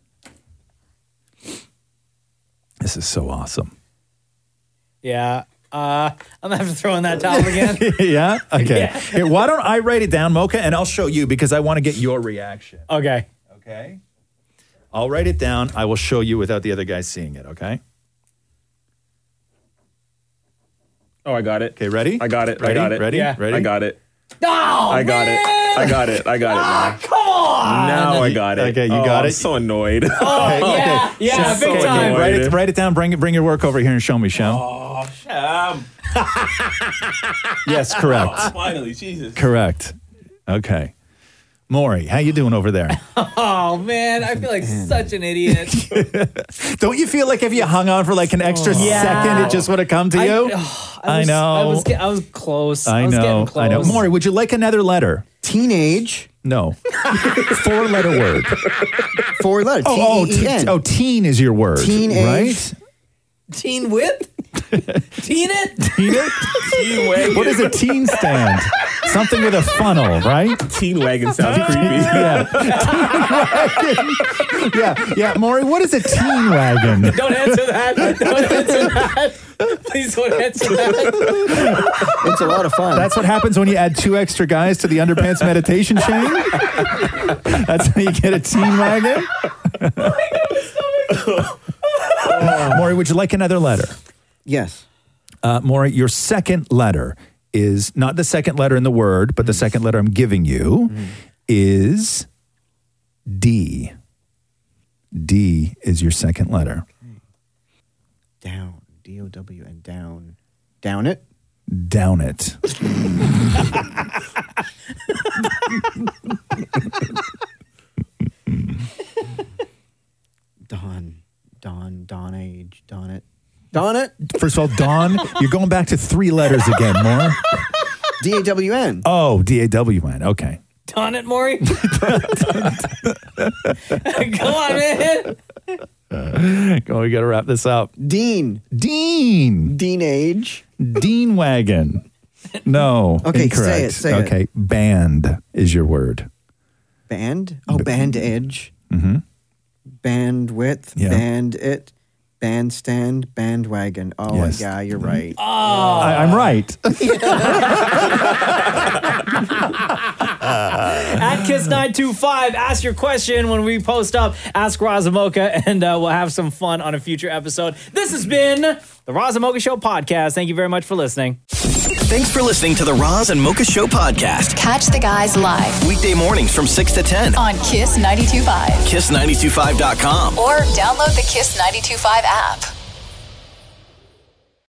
This is so awesome. Yeah. Uh, I'm gonna have to throw in that towel again. Yeah? Okay. Yeah. Here, why don't I write it down, Mocha, and I'll show you because I want to get your reaction. Okay. Okay. I'll write it down. I will show you without the other guy seeing it, okay? Oh, I got it. Okay, ready? I got it. Ready? I got it. Ready? Yeah. Ready? I got it. No, I got it. I got it. I got it. Ah, Now. come on. Now I got it. Okay, you Oh, got I'm it? so annoyed. Oh, yeah, yeah, So big time. annoyed. Write it, write it down. Bring it, bring your work over here and show me, Shem. Oh, Shem. Yes, correct. Finally, Jesus. Correct. Okay. Maury, how you doing over there? Oh man, I feel like such an idiot. Don't you feel like if you hung on for like an extra Yeah. second, it just would have come to I, you? oh, I was, know. I was, get- I was close. I, I was know. getting close. I know. Maury, would you like another letter? Teenage. No. Four-letter word. Four letters. Oh, oh, T E E N. te- oh, teen is your word. Teenage. Right? Teen with? Teen it? Teen it? Teen wagon. What is a teen stand? Something with a funnel, right? Teen wagon sounds creepy. Yeah. Teen wagon. Yeah, yeah. Maury, what is a teen wagon? Don't answer that. Don't answer that. Please don't answer that. It's a lot of fun. That's what happens when you add two extra guys to the underpants meditation chain. That's how you get a teen wagon. Oh, Maury, would you like another letter? Yes. Uh, Maury, your second letter is not the second letter in the word, but the second letter I'm giving you Mm-hmm. is D. D is your second letter. Down. D O W and down. Down it? Down it. Dawn. Dawn. Dawn age. Dawn it. Dawn it? First of all, Dawn, you're going back to three letters again, Maury. D A W N. Oh, D A W N. Okay. Dawn it, Maury. Come on, man. Go, we got to wrap this up. Dean. Dean. Dean age. Dean wagon. No. Okay, incorrect. say it, say it. okay, band is your word. Band? Oh, band edge. Mm-hmm. Bandwidth. Yeah. Band it. Bandstand. Bandwagon. Oh, Yes. yeah, you're right. Oh. I, I'm right. At Kiss nine two five, ask your question when we post up Ask Roz and Mocha, and uh, we'll have some fun on a future episode. This has been the Roz and Mocha Show podcast. Thank you very much for listening. Thanks for listening to the Roz and Mocha Show podcast. Catch the guys live Weekday mornings from six to ten. on Kiss ninety-two point five kiss nine two five dot com. or download the Kiss ninety-two point five app.